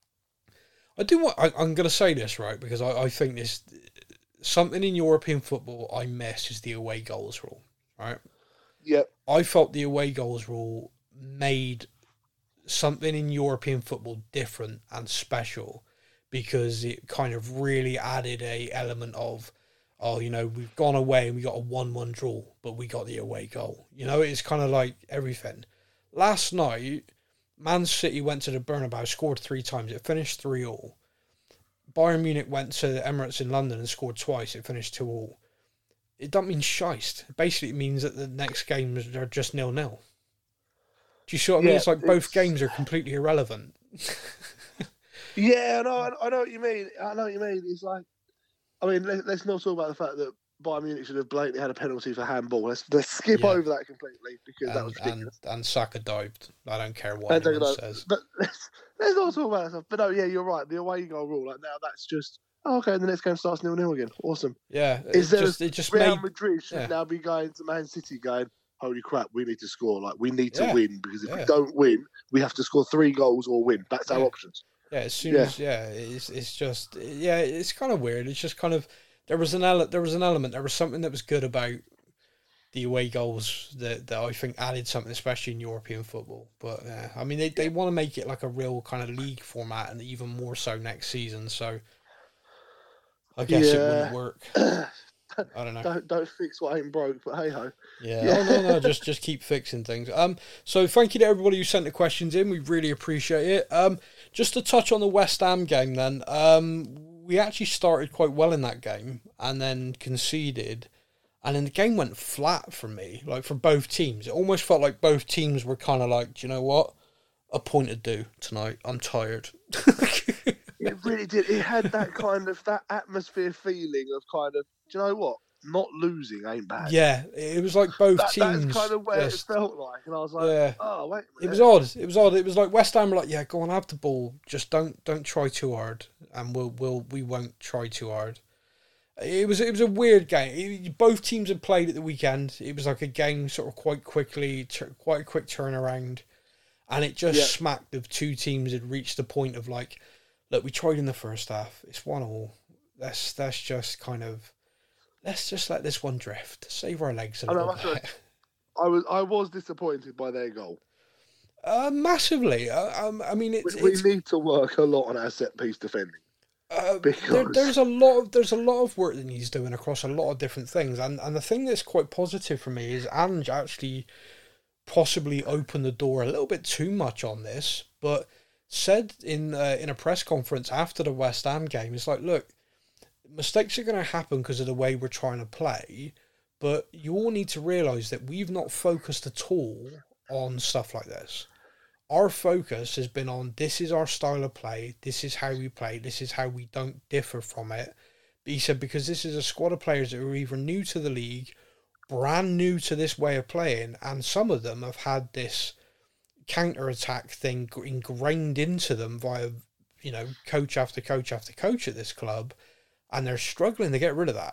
going to say this, right, because I think this, something in European football I miss is the away goals rule, right? Yep. I felt the away goals rule made something in European football different and special, because it kind of really added a element of, we've gone away and we got a 1-1 draw, but we got the away goal. It's kind of like everything. Last night, Man City went to the Bernabeu, scored 3 times. It finished 3-3. Bayern Munich went to the Emirates in London and scored twice. It finished 2-2. It doesn't mean shite. Basically, it means that the next games are just 0-0. Do you see what I mean? It's like both games are completely irrelevant. I know what you mean. It's like, let's not talk about the fact that Bayern Munich should have blatantly had a penalty for handball. Let's skip over that completely, because that was ridiculous. And Saka dived. I don't care what anyone says. But let's not talk about that stuff. But no, you're right. The away goal rule, like, now that's just, okay, the next game starts 0-0 again. Awesome. Yeah. Real Madrid should now be going to Man City going, holy crap, we need to score. Like, we need to win, because if we don't win, we have to score 3 goals or win. That's our options. Yeah, as soon as it's just it's kind of weird. It's just kind of there was element, there was something that was good about the away goals that I think added something, especially in European football. But they want to make it like a real kind of league format, and even more so next season. So I guess it wouldn't work. I don't know. Don't fix what ain't broke, but hey ho. Yeah. No. Just keep fixing things. So thank you to everybody who sent the questions in. We really appreciate it. Just to touch on the West Ham game, then. We actually started quite well in that game, and then conceded, and then the game went flat for me. Like, for both teams, it almost felt like both teams were kind of like, do you know what? A point to do tonight. I'm tired. It really did. It had that kind of, that atmosphere feeling of kind of, do you know what? Not losing ain't bad. Yeah, it was like both teams. That's kind of where it felt like. And I was like, oh, wait a minute. It was odd. It was like West Ham were like, yeah, go on, have the ball. Just don't try too hard. And we won't try too hard. It was a weird game. Both teams had played at the weekend. It was like a game sort of quite quickly, quite a quick turnaround. And it just smacked of two teams had reached the point of like, look, we tried in the first half. It's 1-1. Let's just kind of, let's just let this one drift. Save our legs a little bit. I was disappointed by their goal. Massively. I mean, we need to work a lot on our set piece defending. Because there's a lot of work that he's doing across a lot of different things, and the thing that's quite positive for me is Ange actually possibly opened the door a little bit too much on this, but said in a press conference after the West Ham game, it's like, look, mistakes are going to happen because of the way we're trying to play, but you all need to realise that we've not focused at all on stuff like this. Our focus has been on, this is our style of play, this is how we play, this is how we don't differ from it. But he said, because this is a squad of players that are either new to the league, brand new to this way of playing, and some of them have had this counter-attack thing ingrained into them via, coach after coach after coach at this club, and they're struggling to get rid of that.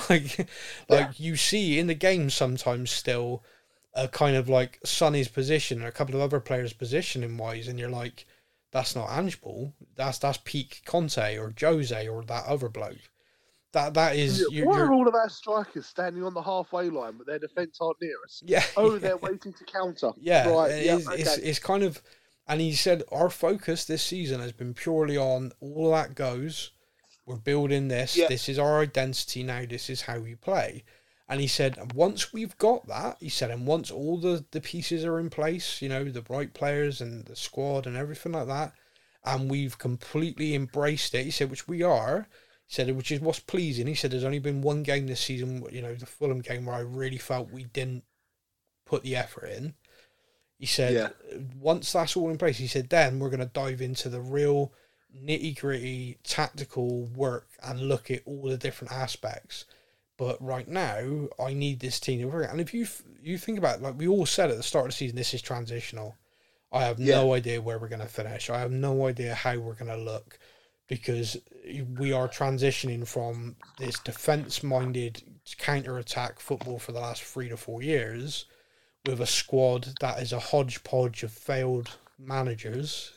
like you see in the game sometimes still, kind of like Sonny's position and a couple of other players' positioning wise, and you're like, that's not Ange ball. That's peak Conte or Jose or that other bloke. That is. Why are all of our strikers standing on the halfway line, but their defence aren't near us? Yeah. They're waiting to counter. Yeah, right. It's kind of, and he said our focus this season has been purely on all that goes. We're building this. Yeah. This is our identity now. This is how we play. And he said, once we've got that, he said, and once all the pieces are in place, the right players and the squad and everything like that, and we've completely embraced it, he said, which we are, he said, which is what's pleasing. He said, there's only been one game this season, the Fulham game, where I really felt we didn't put the effort in. He said, once that's all in place, he said, then we're going to dive into the real nitty-gritty tactical work and look at all the different aspects. But right now, I need this team to work. And if you think about it, like we all said at the start of the season, this is transitional. I have no idea where we're going to finish. I have no idea how we're going to look, because we are transitioning from this defence-minded counter-attack football for the last 3 to 4 years with a squad that is a hodgepodge of failed managers.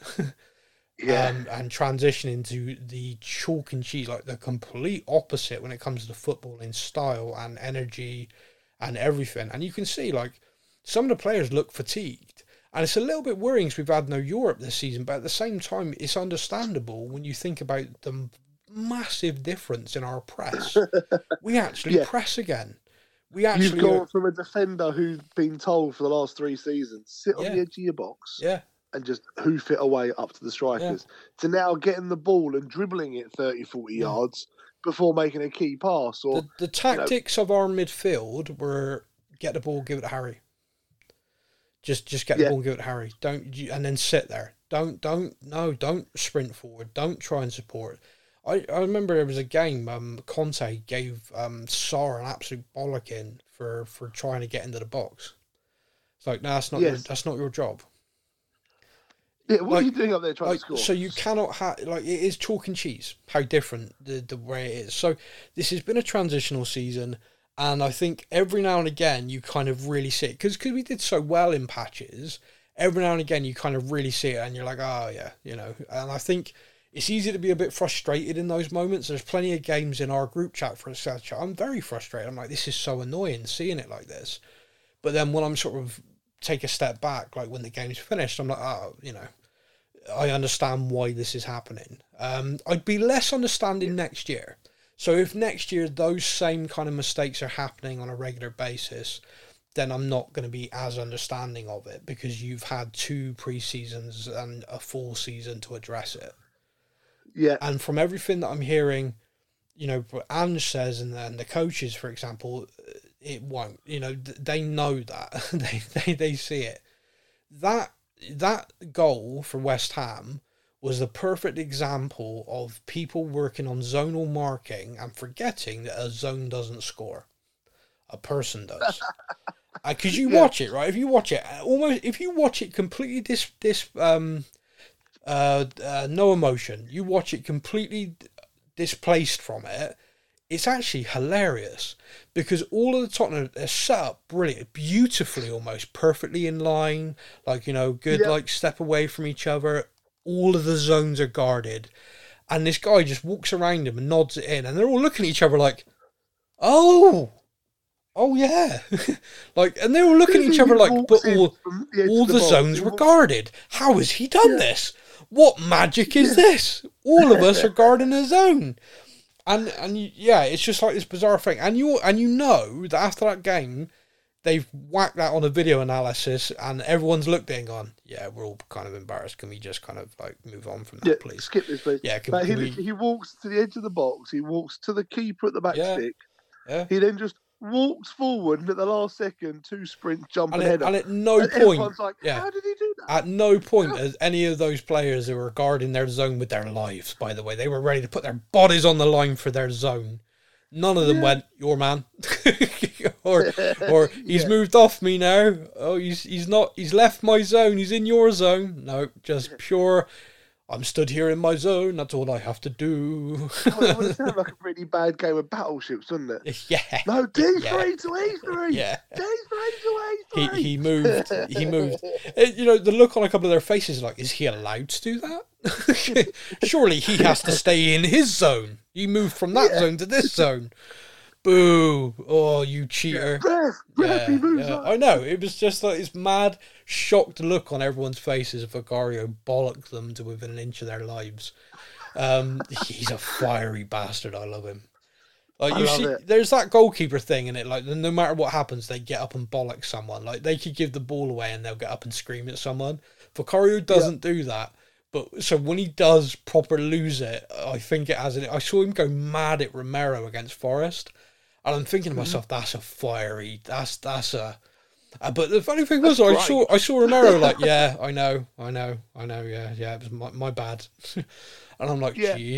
And transitioning to the chalk and cheese, like the complete opposite when it comes to football in style and energy and everything. And you can see, like, some of the players look fatigued. And it's a little bit worrying because we've had no Europe this season, but at the same time, it's understandable when you think about the massive difference in our press. We actually press again. You've gone from a defender who's been told for the last 3 seasons, sit on the edge of your box. And just hoof it away up to the strikers, to now getting the ball and dribbling it 30, 40 yards before making a key pass. Or the tactics of our midfield were get the ball, give it to Harry. Just get the ball and give it to Harry. And then sit there. Don't sprint forward. Don't try and support. I remember there was a game, Conte gave Sarr an absolute bollocking for trying to get into the box. It's like, no, that's not your job. Yeah, what are you doing up there trying to score? So you cannot have, it is chalk and cheese, how different the way it is. So this has been a transitional season, and I think every now and again you kind of really see it. Because we did so well in patches, every now and again you kind of really see it, and you're like, oh yeah, And I think it's easy to be a bit frustrated in those moments. There's plenty of games in our group chat, for etc. I'm very frustrated. I'm like, this is so annoying seeing it like this. But then when I'm sort of take a step back, like when the game's finished, I'm like, oh, I understand why this is happening. I'd be less understanding next year. So if next year those same kind of mistakes are happening on a regular basis, then I'm not going to be as understanding of it, because you've had 2 pre-seasons and a full season to address it. Yeah. And from everything that I'm hearing, what Ange says, and then the coaches, for example, it won't. They know that. they see it. That goal for West Ham was the perfect example of people working on zonal marking and forgetting that a zone doesn't score. A person does. Because you watch it, right? If you watch it completely no emotion, you watch it completely displaced from it, it's actually hilarious, because all of the Tottenham are set up brilliant, beautifully, almost perfectly in line, good step away from each other. All of the zones are guarded, and this guy just walks around him and nods it in, and they're all looking at each other like, oh, Oh yeah, like, and they were looking at each other like, but all the zones were guarded. How has he done this? What magic is this? All of us are guarding a zone, and it's just like this bizarre thing. And you know that after that game, they've whacked that on a video analysis, and everyone's looked at it and gone, yeah, we're all kind of embarrassed. Can we just kind of like move on from that, please? Skip this, please. Yeah, he walks to the edge of the box. He walks to the keeper at the back stick. Yeah. He then just walks forward, and at the last second, 2 sprint jump and header. And at no point, like, how did he do that? At no point has any of those players who were guarding their zone with their lives, by the way, they were ready to put their bodies on the line for their zone. None of them went, your man. or he's moved off me now. Oh, he's not, he's left my zone, he's in your zone. No, just pure, I'm stood here in my zone, that's all I have to do. It would sound like a really bad game of Battleships, wouldn't it? Yeah. No, D3 to E3. Yeah. D3 to E3. He moved. You know, the look on a couple of their faces is like, is he allowed to do that? Surely he has to stay in his zone. You moved from that zone to this zone. Boo. Oh, you cheater. Ref, he moves up. I know. It was just like this mad, shocked look on everyone's faces if Vicario bollocked them to within an inch of their lives. He's a fiery bastard. I love him. Like, you see, there's that goalkeeper thing in it. Like, no matter what happens, they get up and bollock someone. Like, they could give the ball away and they'll get up and scream at someone. Vicario doesn't do that. But so when he does proper lose it, I think it has. I saw him go mad at Romero against Forest, and I'm thinking to myself, that's a fiery. That's a. But the funny thing was, I saw Romero like, yeah, I know, yeah, it was my bad, and I'm like,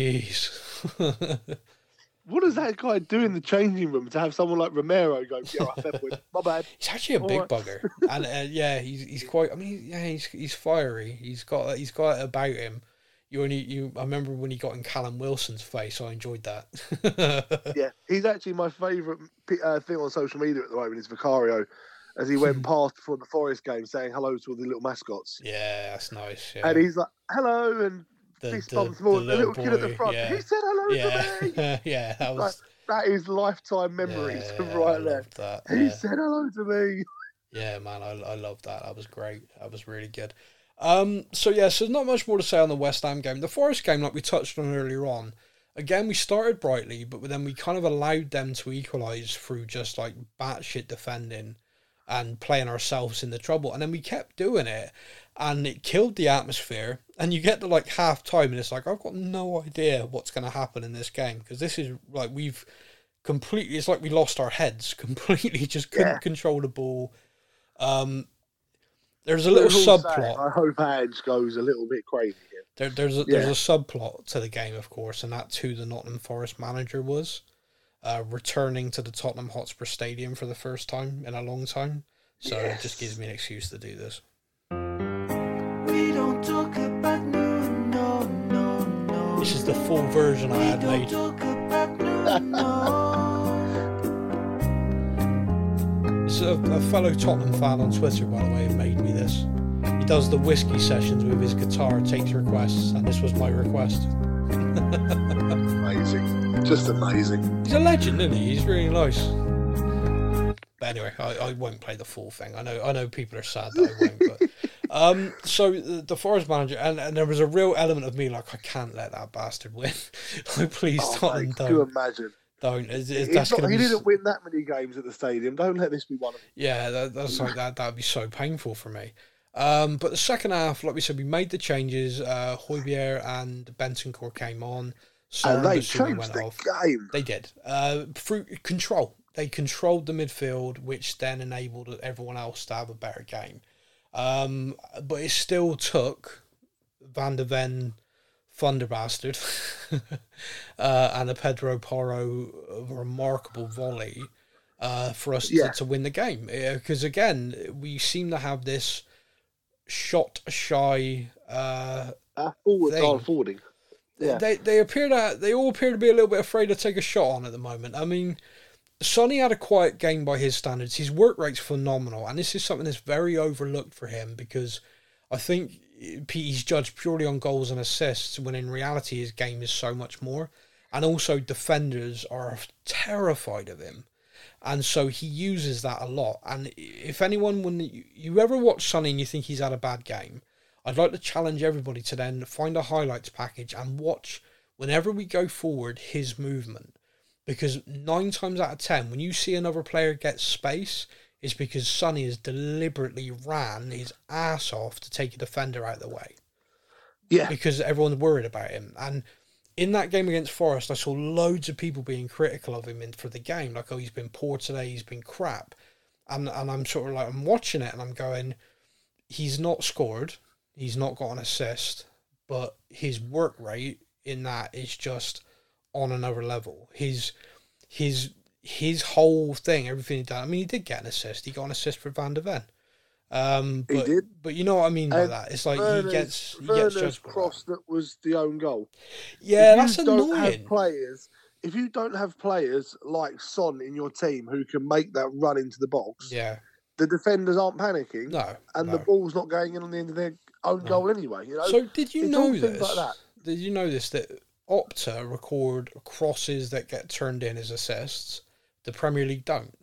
jeez. What does that guy do in the changing room to have someone like Romero go, yeah, my bad? He's actually a big bugger, and he's quite. I mean, he's fiery. He's got it about him. I remember when he got in Callum Wilson's face. I enjoyed that. Yeah, he's actually my favourite thing on social media at the moment is Vicario, as he went past for the Forest game saying hello to all the little mascots. Yeah, that's nice. Yeah. And he's like, hello, and fist bumps more. The little kid at the front. Yeah. He said hello to me. Yeah, that was. That is lifetime memories right there. That. He said hello to me. Yeah, man, I love that. That was great. That was really good. So there's not much more to say on the West Ham game. The Forest game, like we touched on earlier on, again, we started brightly, but then we kind of allowed them to equalise through just like batshit defending and playing ourselves into trouble. And then we kept doing it, and it killed the atmosphere. And you get to like half time, and it's like, I've got no idea what's going to happen in this game, because this is like it's like we lost our heads completely, just couldn't control the ball. There's a little subplot. I hope Ange goes a little bit crazy here. There's a subplot to the game, of course, and that's who the Nottingham Forest manager was, returning to the Tottenham Hotspur Stadium for the first time in a long time. So it just gives me an excuse to do this. We don't talk about no. This is the full version I had made. It's a fellow Tottenham fan on Twitter, by the way, who made me this. He does the whiskey sessions with his guitar, takes requests, and this was my request. Amazing. Just amazing. He's a legend, isn't he? He's really nice. But anyway, I won't play the full thing. I know people are sad that I won't, but so the Forest manager, and there was a real element of me like, I can't let that bastard win. Like, please, Tottenham, don't. Can you imagine? Don't. He didn't win that many games at the stadium. Don't let this be one of them. Yeah, that's like that. That'd be so painful for me. But the second half, like we said, we made the changes. Højbjerg and Bentancur came on. And they changed the game. They did. Through control. They controlled the midfield, which then enabled everyone else to have a better game. But it still took Van der Ven, Thunderbastard, and a Pedro Porro remarkable volley for us to win the game. Because again, we seem to have this shot shy forwarding. Yeah. They all appear to be a little bit afraid to take a shot on at the moment. I mean, Sonny had a quiet game by his standards. His work rate's phenomenal, and this is something that's very overlooked for him, because I think he's judged purely on goals and assists, when in reality his game is so much more. And also defenders are terrified of him. And so he uses that a lot. And if anyone, when you ever watch Sonny and you think he's had a bad game, I'd like to challenge everybody to then find a highlights package and watch, whenever we go forward, his movement. Because 9 times out of 10, when you see another player get space, it's because Sonny has deliberately ran his ass off to take a defender out of the way. Yeah. Because everyone's worried about him. And in that game against Forest, I saw loads of people being critical of him for the game. Like, oh, he's been poor today, he's been crap. And I'm sort of like, I'm watching it and I'm going, he's not scored, he's not got an assist, but his work rate in that is just on another level. His whole thing, everything he done. I mean, he did get an assist. He got an assist for Van de Ven. He did. But you know what I mean by that. It's like he gets judged cross that was the own goal. Yeah, that's annoying. If you don't have players like Son in your team who can make that run into the box, yeah, the defenders aren't panicking. The ball's not going in on the end of their own goal anyway. You know. So did you know this? Like that. Did you know this, that Opta record crosses that get turned in as assists? The Premier League don't.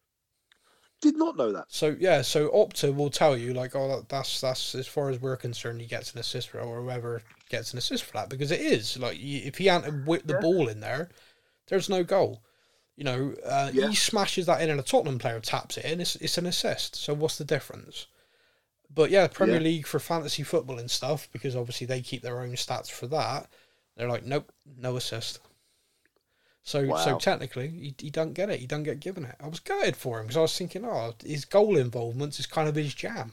Did not know that. So yeah, so Opta will tell you like, oh, that's as far as we're concerned, he gets an assist for, or whoever gets an assist for that, because it is like, if he hadn't whipped the ball in there, there's no goal. You know, he smashes that in and a Tottenham player taps it in, it's an assist. So what's the difference? But yeah, Premier League for fantasy football and stuff, because obviously they keep their own stats for that, they're like, nope, no assist. So technically, he don't get it. He don't get given it. I was gutted for him because I was thinking, his goal involvement is kind of his jam.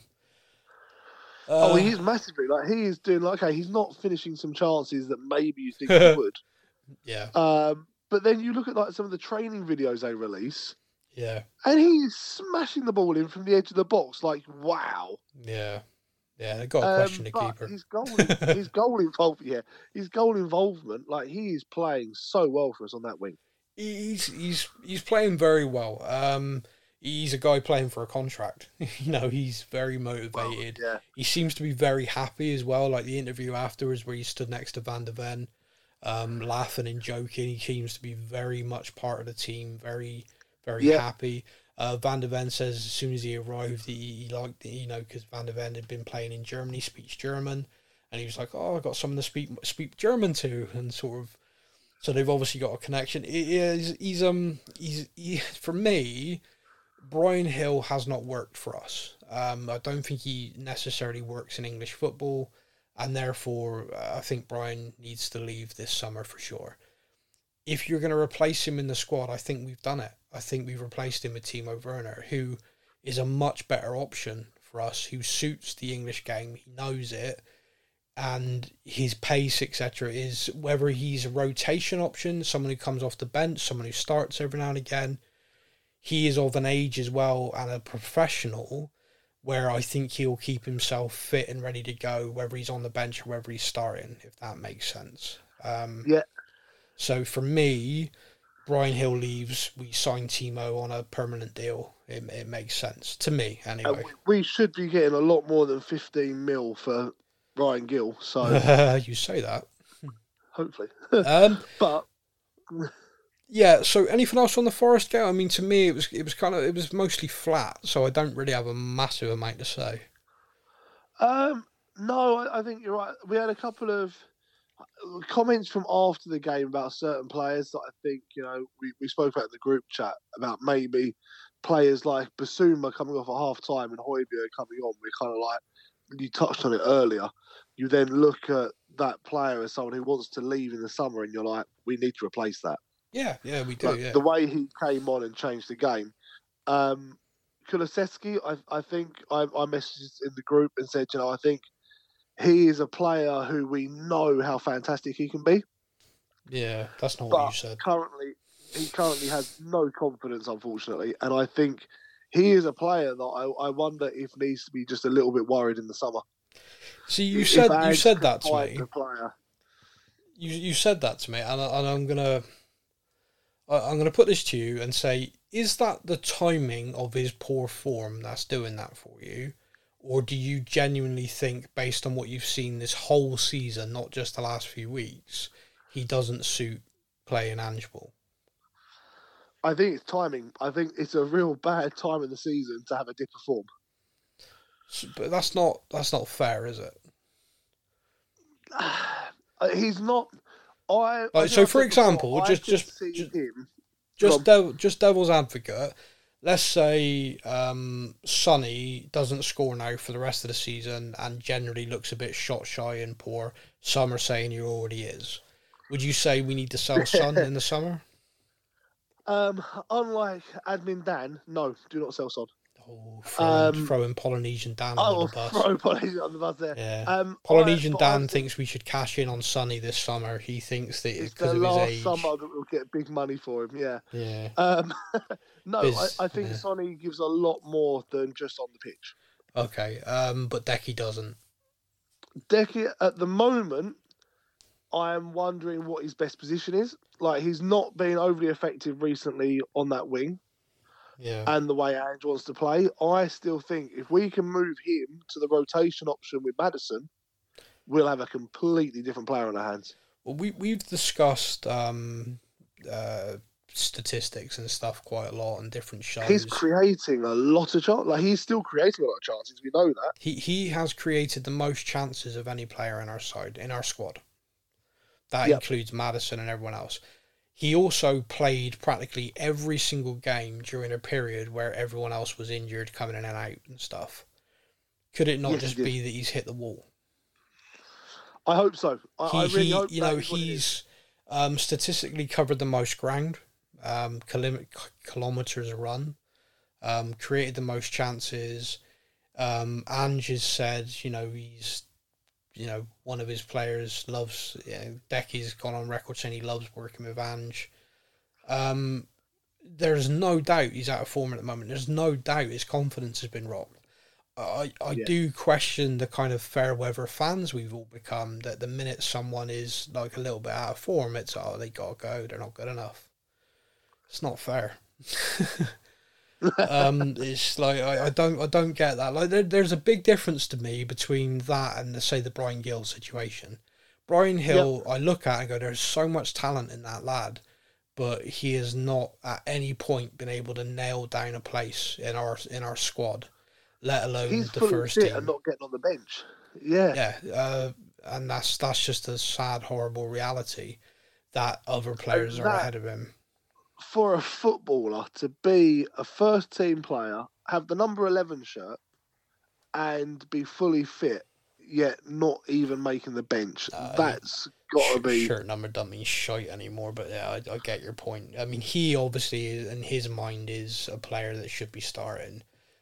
He's massively, like, he is doing, like, okay, he's not finishing some chances that maybe you think he would. Yeah. But then you look at like some of the training videos they release. Yeah. And he's smashing the ball in from the edge of the box, like, wow. Yeah. Yeah, they got to question the keeper. His goal involvement, like, he is playing so well for us on that wing. He's playing very well. He's a guy playing for a contract. You know, he's very motivated. Yeah. He seems to be very happy as well. Like the interview afterwards where he stood next to Van de Ven, laughing and joking. He seems to be very much part of the team, very, very happy. Van de Ven says as soon as he arrived, he liked it, you know, because Van de Ven had been playing in Germany, speaks German, and he was like, oh, I got someone to speak German to, and sort of, so they've obviously got a connection. He's for me, Bryan Gil has not worked for us. I don't think he necessarily works in English football, and therefore I think Bryan needs to leave this summer for sure. If you're going to replace him in the squad, I think we've done it. I think we've replaced him with Timo Werner, who is a much better option for us, who suits the English game. He knows it, and his pace, etc., is whether he's a rotation option, someone who comes off the bench, someone who starts every now and again. He is of an age as well and a professional where I think he'll keep himself fit and ready to go, whether he's on the bench or whether he's starting, if that makes sense. So for me, Bryan Gil leaves, we sign Timo on a permanent deal. It makes sense to me, anyway. We should be getting a lot more than 15 mil for Bryan Gil. So you say that. Hopefully. But yeah. So anything else on the Forest game? I mean, to me, it was mostly flat. So I don't really have a massive amount to say. No, I think you're right. We had a couple of comments from after the game about certain players that I think, you know, we spoke about in the group chat about maybe players like Basuma coming off at half time and Højbjerg coming on. We're kind of like, you touched on it earlier. You then look at that player as someone who wants to leave in the summer and you're like, we need to replace that. Yeah, we do. Like, the way he came on and changed the game. Kulusevski, I think I messaged in the group and said, you know, I think he is a player who we know how fantastic he can be. Yeah, that's not what you said. He currently has no confidence, unfortunately, and I think he is a player that I wonder if needs to be just a little bit worried in the summer. See, you said that to me. You said that to me, and I'm gonna put this to you and say, is that the timing of his poor form that's doing that for you? Or do you genuinely think, based on what you've seen this whole season, not just the last few weeks, he doesn't suit playing Angeball? I think it's timing. I think it's a real bad time in the season to have a dip of form. But that's not fair, is it? He's not. So, for example, just devil's advocate. Let's say Sonny doesn't score now for the rest of the season and generally looks a bit shot shy and poor. Some are saying he already is. Would you say we need to sell Son in the summer? Unlike Admin Dan, no, do not sell Son. Throwing Polynesian Dan under the bus. Throw Polynesian on the bus there. Yeah. Polynesian Dan thinks we should cash in on Sonny this summer. He thinks that because of his age. Summer that we'll get big money for him. Yeah. Yeah. No, I think Sonny gives a lot more than just on the pitch. Okay. But Decky doesn't. Decky at the moment, I am wondering what his best position is. Like he's not been overly effective recently on that wing. Yeah. And the way Ange wants to play, I still think if we can move him to the rotation option with Maddison, we'll have a completely different player on our hands. Well, we've discussed statistics and stuff quite a lot on different shows. He's creating a lot of chances. Like he's still creating a lot of chances. We know that. He has created the most chances of any player in our squad. That includes Maddison and everyone else. He also played practically every single game during a period where everyone else was injured, coming in and out and stuff. Could it not just be that he's hit the wall? I hope so. I really hope he's statistically covered the most ground, kilometers run, created the most chances. Ange has said, he's one of his players loves. Decky's gone on record saying he loves working with Ange. There's no doubt he's out of form at the moment. There's no doubt his confidence has been rocked. I do question the kind of fair weather fans we've all become. That the minute someone is like a little bit out of form, it's they gotta go. They're not good enough. It's not fair. It's like I don't get that. Like there's a big difference to me between that and the Bryan Gill situation. Bryan Hill, I look at and go, there's so much talent in that lad, but he has not at any point been able to nail down a place in our squad, let alone the first team. And not getting on the bench. Yeah. Yeah, and that's just a sad, horrible reality that other players are ahead of him. For a footballer to be a first team player, have the number 11 shirt, and be fully fit, yet not even making the bench, that's got to be... Shirt number doesn't mean shite anymore, but yeah, I get your point. I mean, he obviously, in his mind, is a player that should be starting.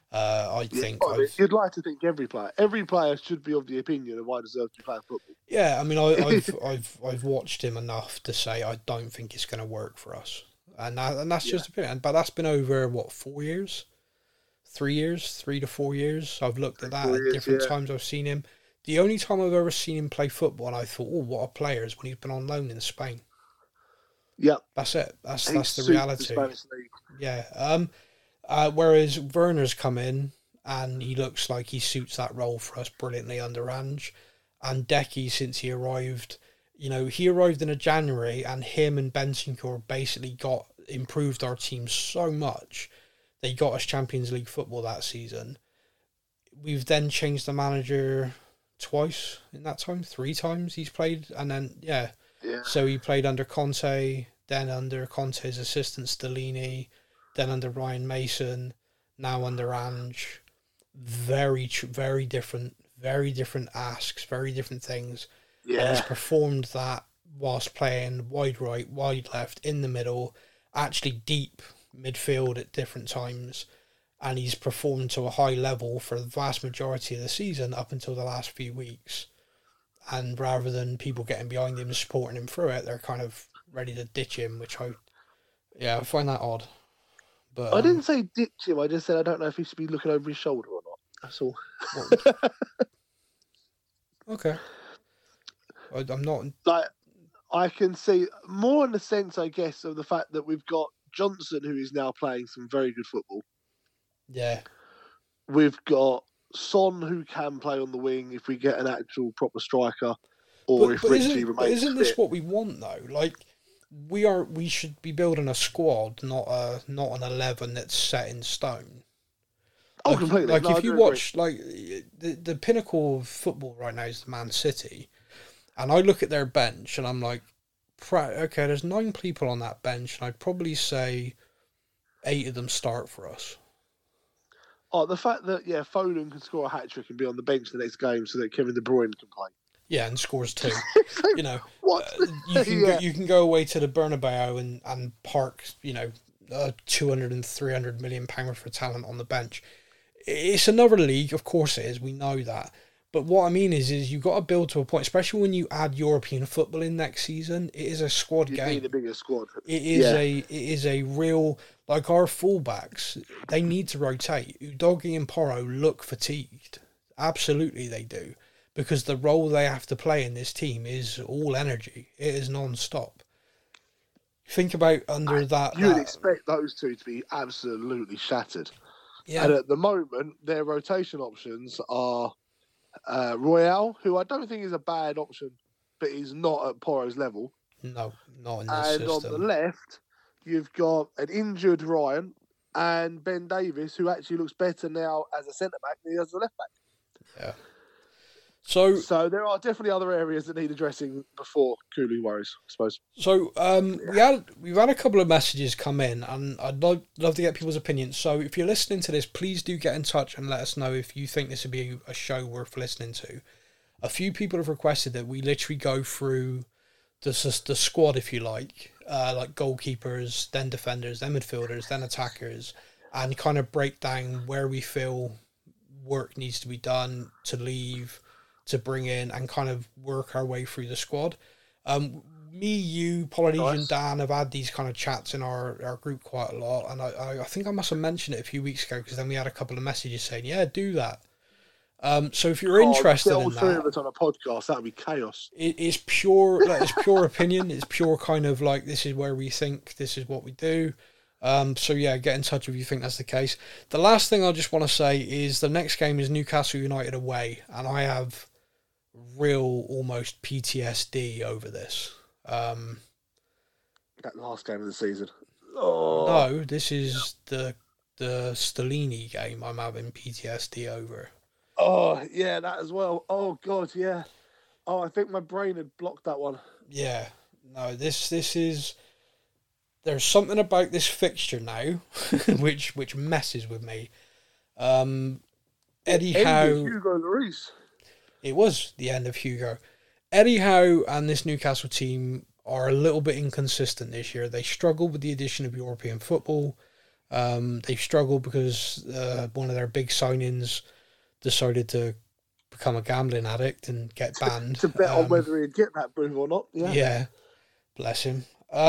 You'd like to think every player should be of the opinion of I deserve to play football. Yeah, I mean, I've watched him enough to say I don't think it's going to work for us. And that's just opinion. But that's been over, 4 years? 3 years? 3 to 4 years? I've looked at that at different times I've seen him. The only time I've ever seen him play football and I thought, oh, what a player, is when he's been on loan in Spain. Yeah. That's it. That's the reality. Yeah. Whereas Werner's come in and he looks like he suits that role for us brilliantly under Ange. And Decky, since he arrived... he arrived in a January and him and Bentancur basically improved our team so much. They got us Champions League football that season. We've then changed the manager twice in that time, 3 times he's played. And then, so he played under Conte, then under Conte's assistant Stellini, then under Ryan Mason, now under Ange. Very, very different asks, very different things. Yeah. And he's performed that whilst playing wide right, wide left, in the middle, actually deep midfield at different times. And he's performed to a high level for the vast majority of the season up until the last few weeks. And rather than people getting behind him and supporting him through it, they're kind of ready to ditch him, which I find that odd. But I didn't say ditch him, I just said I don't know if he should be looking over his shoulder or not. That's all. Okay. I'm not... Like, I can see more in the sense, I guess, of the fact that we've got Johnson, who is now playing some very good football. Yeah. We've got Son, who can play on the wing if we get an actual proper striker, or if Richie remains Isn't fit. this what we want, though? Like, we should be building a squad, not an 11 that's set in stone. Oh, completely. Like No, if you watch, like the pinnacle of football right now is the Man City, and I look at their bench and I'm like, okay, there's 9 people on that bench, and I'd probably say 8 of them start for us. Oh, the fact that Foden can score a hat trick and be on the bench the next game so that Kevin De Bruyne can play. Yeah, and scores 2. You know, What? you can go away to the Bernabeu and park, you know, 200 and 300 million pound for talent on the bench. It's another league, of course it is. We know that. But what I mean is you've got to build to a point, especially when you add European football in next season. It is a squad game. You need a bigger squad. It is a real, like our fullbacks, they need to rotate. Udogie and Porro look fatigued. Absolutely they do. Because the role they have to play in this team is all energy. It is non-stop. Think about under that... You'd expect those two to be absolutely shattered. Yeah. And at the moment, their rotation options are Royale, who I don't think is a bad option, but he's not at Porro's level. No, not in this system. And on the left, you've got an injured Ryan and Ben Davis, who actually looks better now as a centre-back than he does as a left-back. Yeah. So there are definitely other areas that need addressing before Cooley worries, I suppose. So we've had a couple of messages come in, and I'd love to get people's opinions. So if you're listening to this, please do get in touch and let us know if you think this would be a show worth listening to. A few people have requested that we literally go through the squad, if you like goalkeepers, then defenders, then midfielders, then attackers, and kind of break down where we feel work needs to be done to leave, to bring in, and kind of work our way through the squad. Me, you, Polynesian Dan have had these kind of chats in our group quite a lot, and I think I must have mentioned it a few weeks ago, because then we had a couple of messages saying, yeah, do that. So if you're interested in that, of us on a podcast, that would be chaos. It's pure opinion. It's pure kind of like, this is where we think, this is what we do. So yeah, get in touch if you think that's the case. The last thing I just want to say is the next game is Newcastle United away, and I have real almost PTSD over this. That last game of the season. No, this is the Stellini game I'm having PTSD over. Oh, yeah, that as well. Oh, God, yeah. Oh, I think my brain had blocked that one. Yeah. No, this is... There's something about this fixture now which messes with me. Eddie Howe... Hugo Lloris. It was the end of Hugo. Eddie Howe and this Newcastle team are a little bit inconsistent this year. They struggled with the addition of European football. They've struggled because one of their big signings decided to become a gambling addict and get banned. To bet on whether he'd get that move or not. Yeah. Bless him.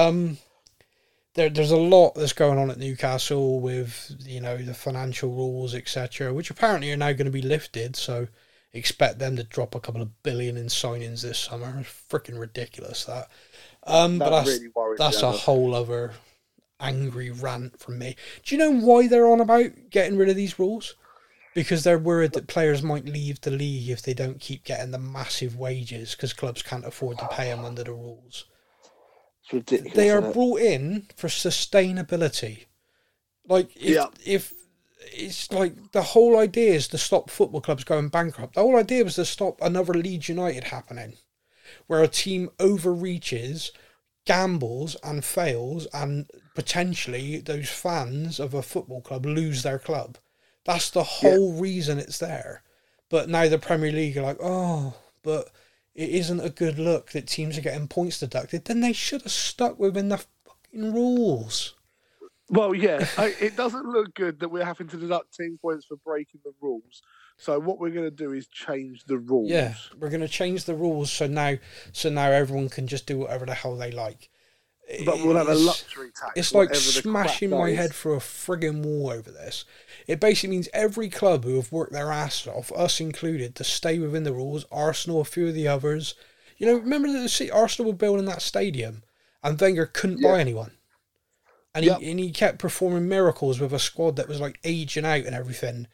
There's a lot that's going on at Newcastle with, you know, the financial rules, etc., which apparently are now going to be lifted, so expect them to drop a couple of billion in signings this summer. It's freaking ridiculous, that. But that's a whole other angry rant from me. Do you know why they're on about getting rid of these rules? Because they're worried that players might leave the league if they don't keep getting the massive wages because clubs can't afford to pay them under the rules. It's ridiculous. They are brought in for sustainability. Like, if it's like the whole idea is to stop football clubs going bankrupt. The whole idea was to stop another Leeds United happening, where a team overreaches, gambles and fails, and potentially those fans of a football club lose their club. That's the whole reason it's there. But now the Premier League are like, oh, but it isn't a good look that teams are getting points deducted. Then they should have stuck within the fucking rules. Well, yeah, it doesn't look good that we're having to deduct 10 points for breaking the rules. So what we're going to do is change the rules. Yeah, we're going to change the rules so now everyone can just do whatever the hell they like. But we'll have a luxury tax. It's like smashing my head through a frigging wall over this. It basically means every club who have worked their ass off, us included, to stay within the rules, Arsenal, a few of the others. You know, remember that Arsenal were building that stadium and Wenger couldn't buy anyone. And he kept performing miracles with a squad that was like aging out and everything.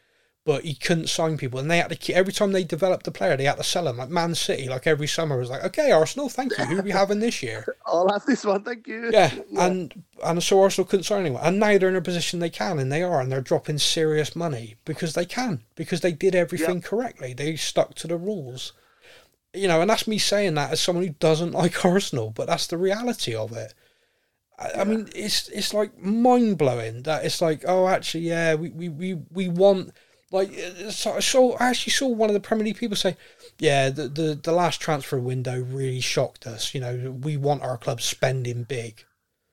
but he couldn't sign people, and they had to keep, every time they developed a player, they had to sell him. Like Man City, like every summer was like, okay, Arsenal, thank you. Who are we having this year? I'll have this one, thank you. Yeah, and so Arsenal couldn't sign anyone, and now they're in a position they can, and they are, and they're dropping serious money because they can, because they did everything correctly. They stuck to the rules, you know, and that's me saying that as someone who doesn't like Arsenal, but that's the reality of it. I mean, it's like mind blowing that it's like, oh, actually, yeah, we want, like, so I actually saw one of the Premier League people say, yeah, the last transfer window really shocked us. You know, we want our club spending big.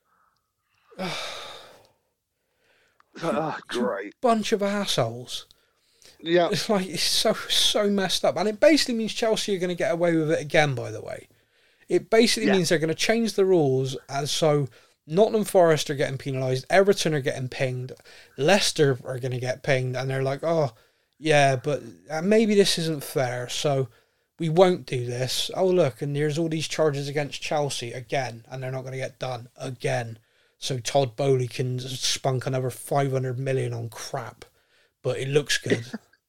Great bunch of assholes. Yeah, It's like, it's so messed up, and it basically means Chelsea are going to get away with it again. By the way, it basically means they're going to change the rules, and so Nottingham Forest are getting penalised, Everton are getting pinged, Leicester are going to get pinged, and they're like, oh, yeah, but maybe this isn't fair, so we won't do this. Oh, look, and there's all these charges against Chelsea again, and they're not going to get done again. So Todd Bowley can spunk another 500 million on crap, but it looks good.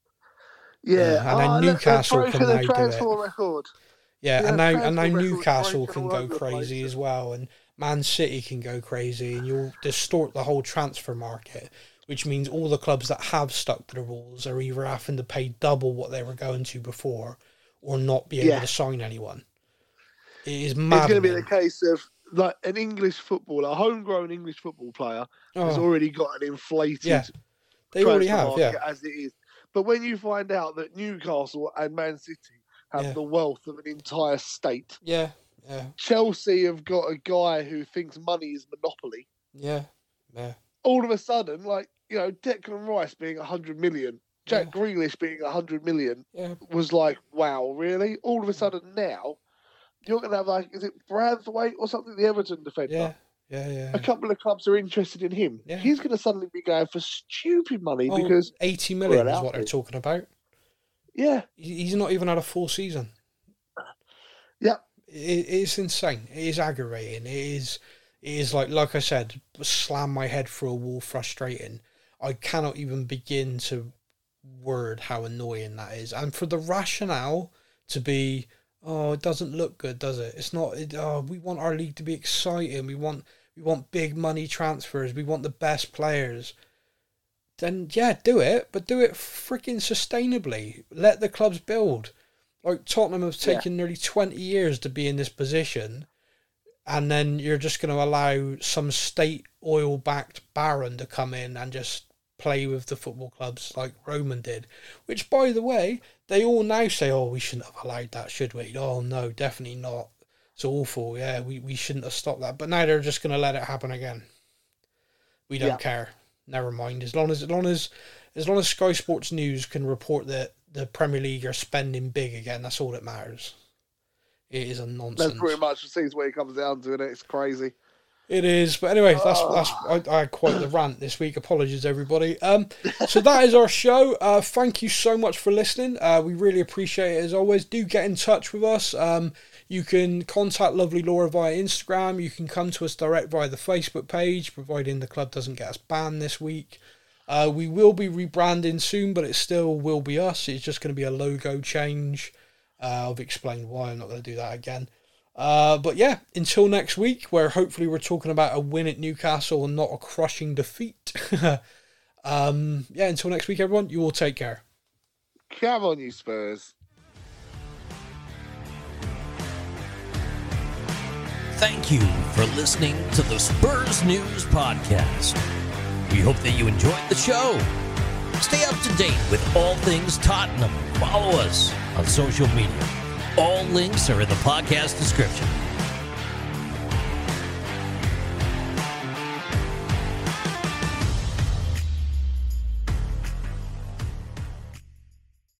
And then Newcastle can now do it. Record. And now Newcastle can go crazy as well, and Man City can go crazy, and you'll distort the whole transfer market, which means all the clubs that have stuck to the rules are either having to pay double what they were going to before, or not be able to sign anyone. It is maddening. It's going to be the case of, like, an English footballer, a homegrown English football player has already got an inflated they already have, as it is. But when you find out that Newcastle and Man City have the wealth of an entire state. Yeah. Chelsea have got a guy who thinks money is monopoly. Yeah. All of a sudden, like, you know, Declan Rice being 100 million, Jack Grealish being 100 million was like, wow, really? All of a sudden now, you're going to have, like, is it Braithwaite or something, the Everton defender? Yeah. A couple of clubs are interested in him. Yeah. He's going to suddenly be going for stupid money because 80 million is what they're talking about. Yeah. He's not even had a full season. Yeah. It is insane. It is aggravating. It is like I said, slam my head through a wall, frustrating. I cannot even begin to word how annoying that is. And for the rationale to be, oh, it doesn't look good, does it? It's not. We want our league to be exciting. We want big money transfers. We want the best players. Then do it, but do it freaking sustainably. Let the clubs build. Like, Tottenham have taken nearly 20 years to be in this position, and then you're just going to allow some state oil-backed baron to come in and just play with the football clubs like Roman did. Which, by the way, they all now say, oh, we shouldn't have allowed that, should we? Oh, no, definitely not. It's awful, we shouldn't have stopped that. But now they're just going to let it happen again. We don't care. Never mind. As long as Sky Sports News can report that the Premier League are spending big again, that's all that matters. It is a nonsense. That's pretty much the way it comes down to it. It's crazy. It is, but anyway, I had quite the rant this week. Apologies, everybody. So that is our show. Thank you so much for listening. We really appreciate it as always. Do get in touch with us. You can contact Lovely Laura via Instagram. You can come to us direct via the Facebook page, providing the club doesn't get us banned this week. We will be rebranding soon, but it still will be us. It's just going to be a logo change. I've explained why. I'm not going to do that again. But yeah, until next week, where hopefully we're talking about a win at Newcastle and not a crushing defeat. Until next week, everyone, you all take care. Come on, you Spurs. Thank you for listening to the Spurs News Podcast. We hope that you enjoyed the show. Stay up to date with all things Tottenham. Follow us on social media. All links are in the podcast description.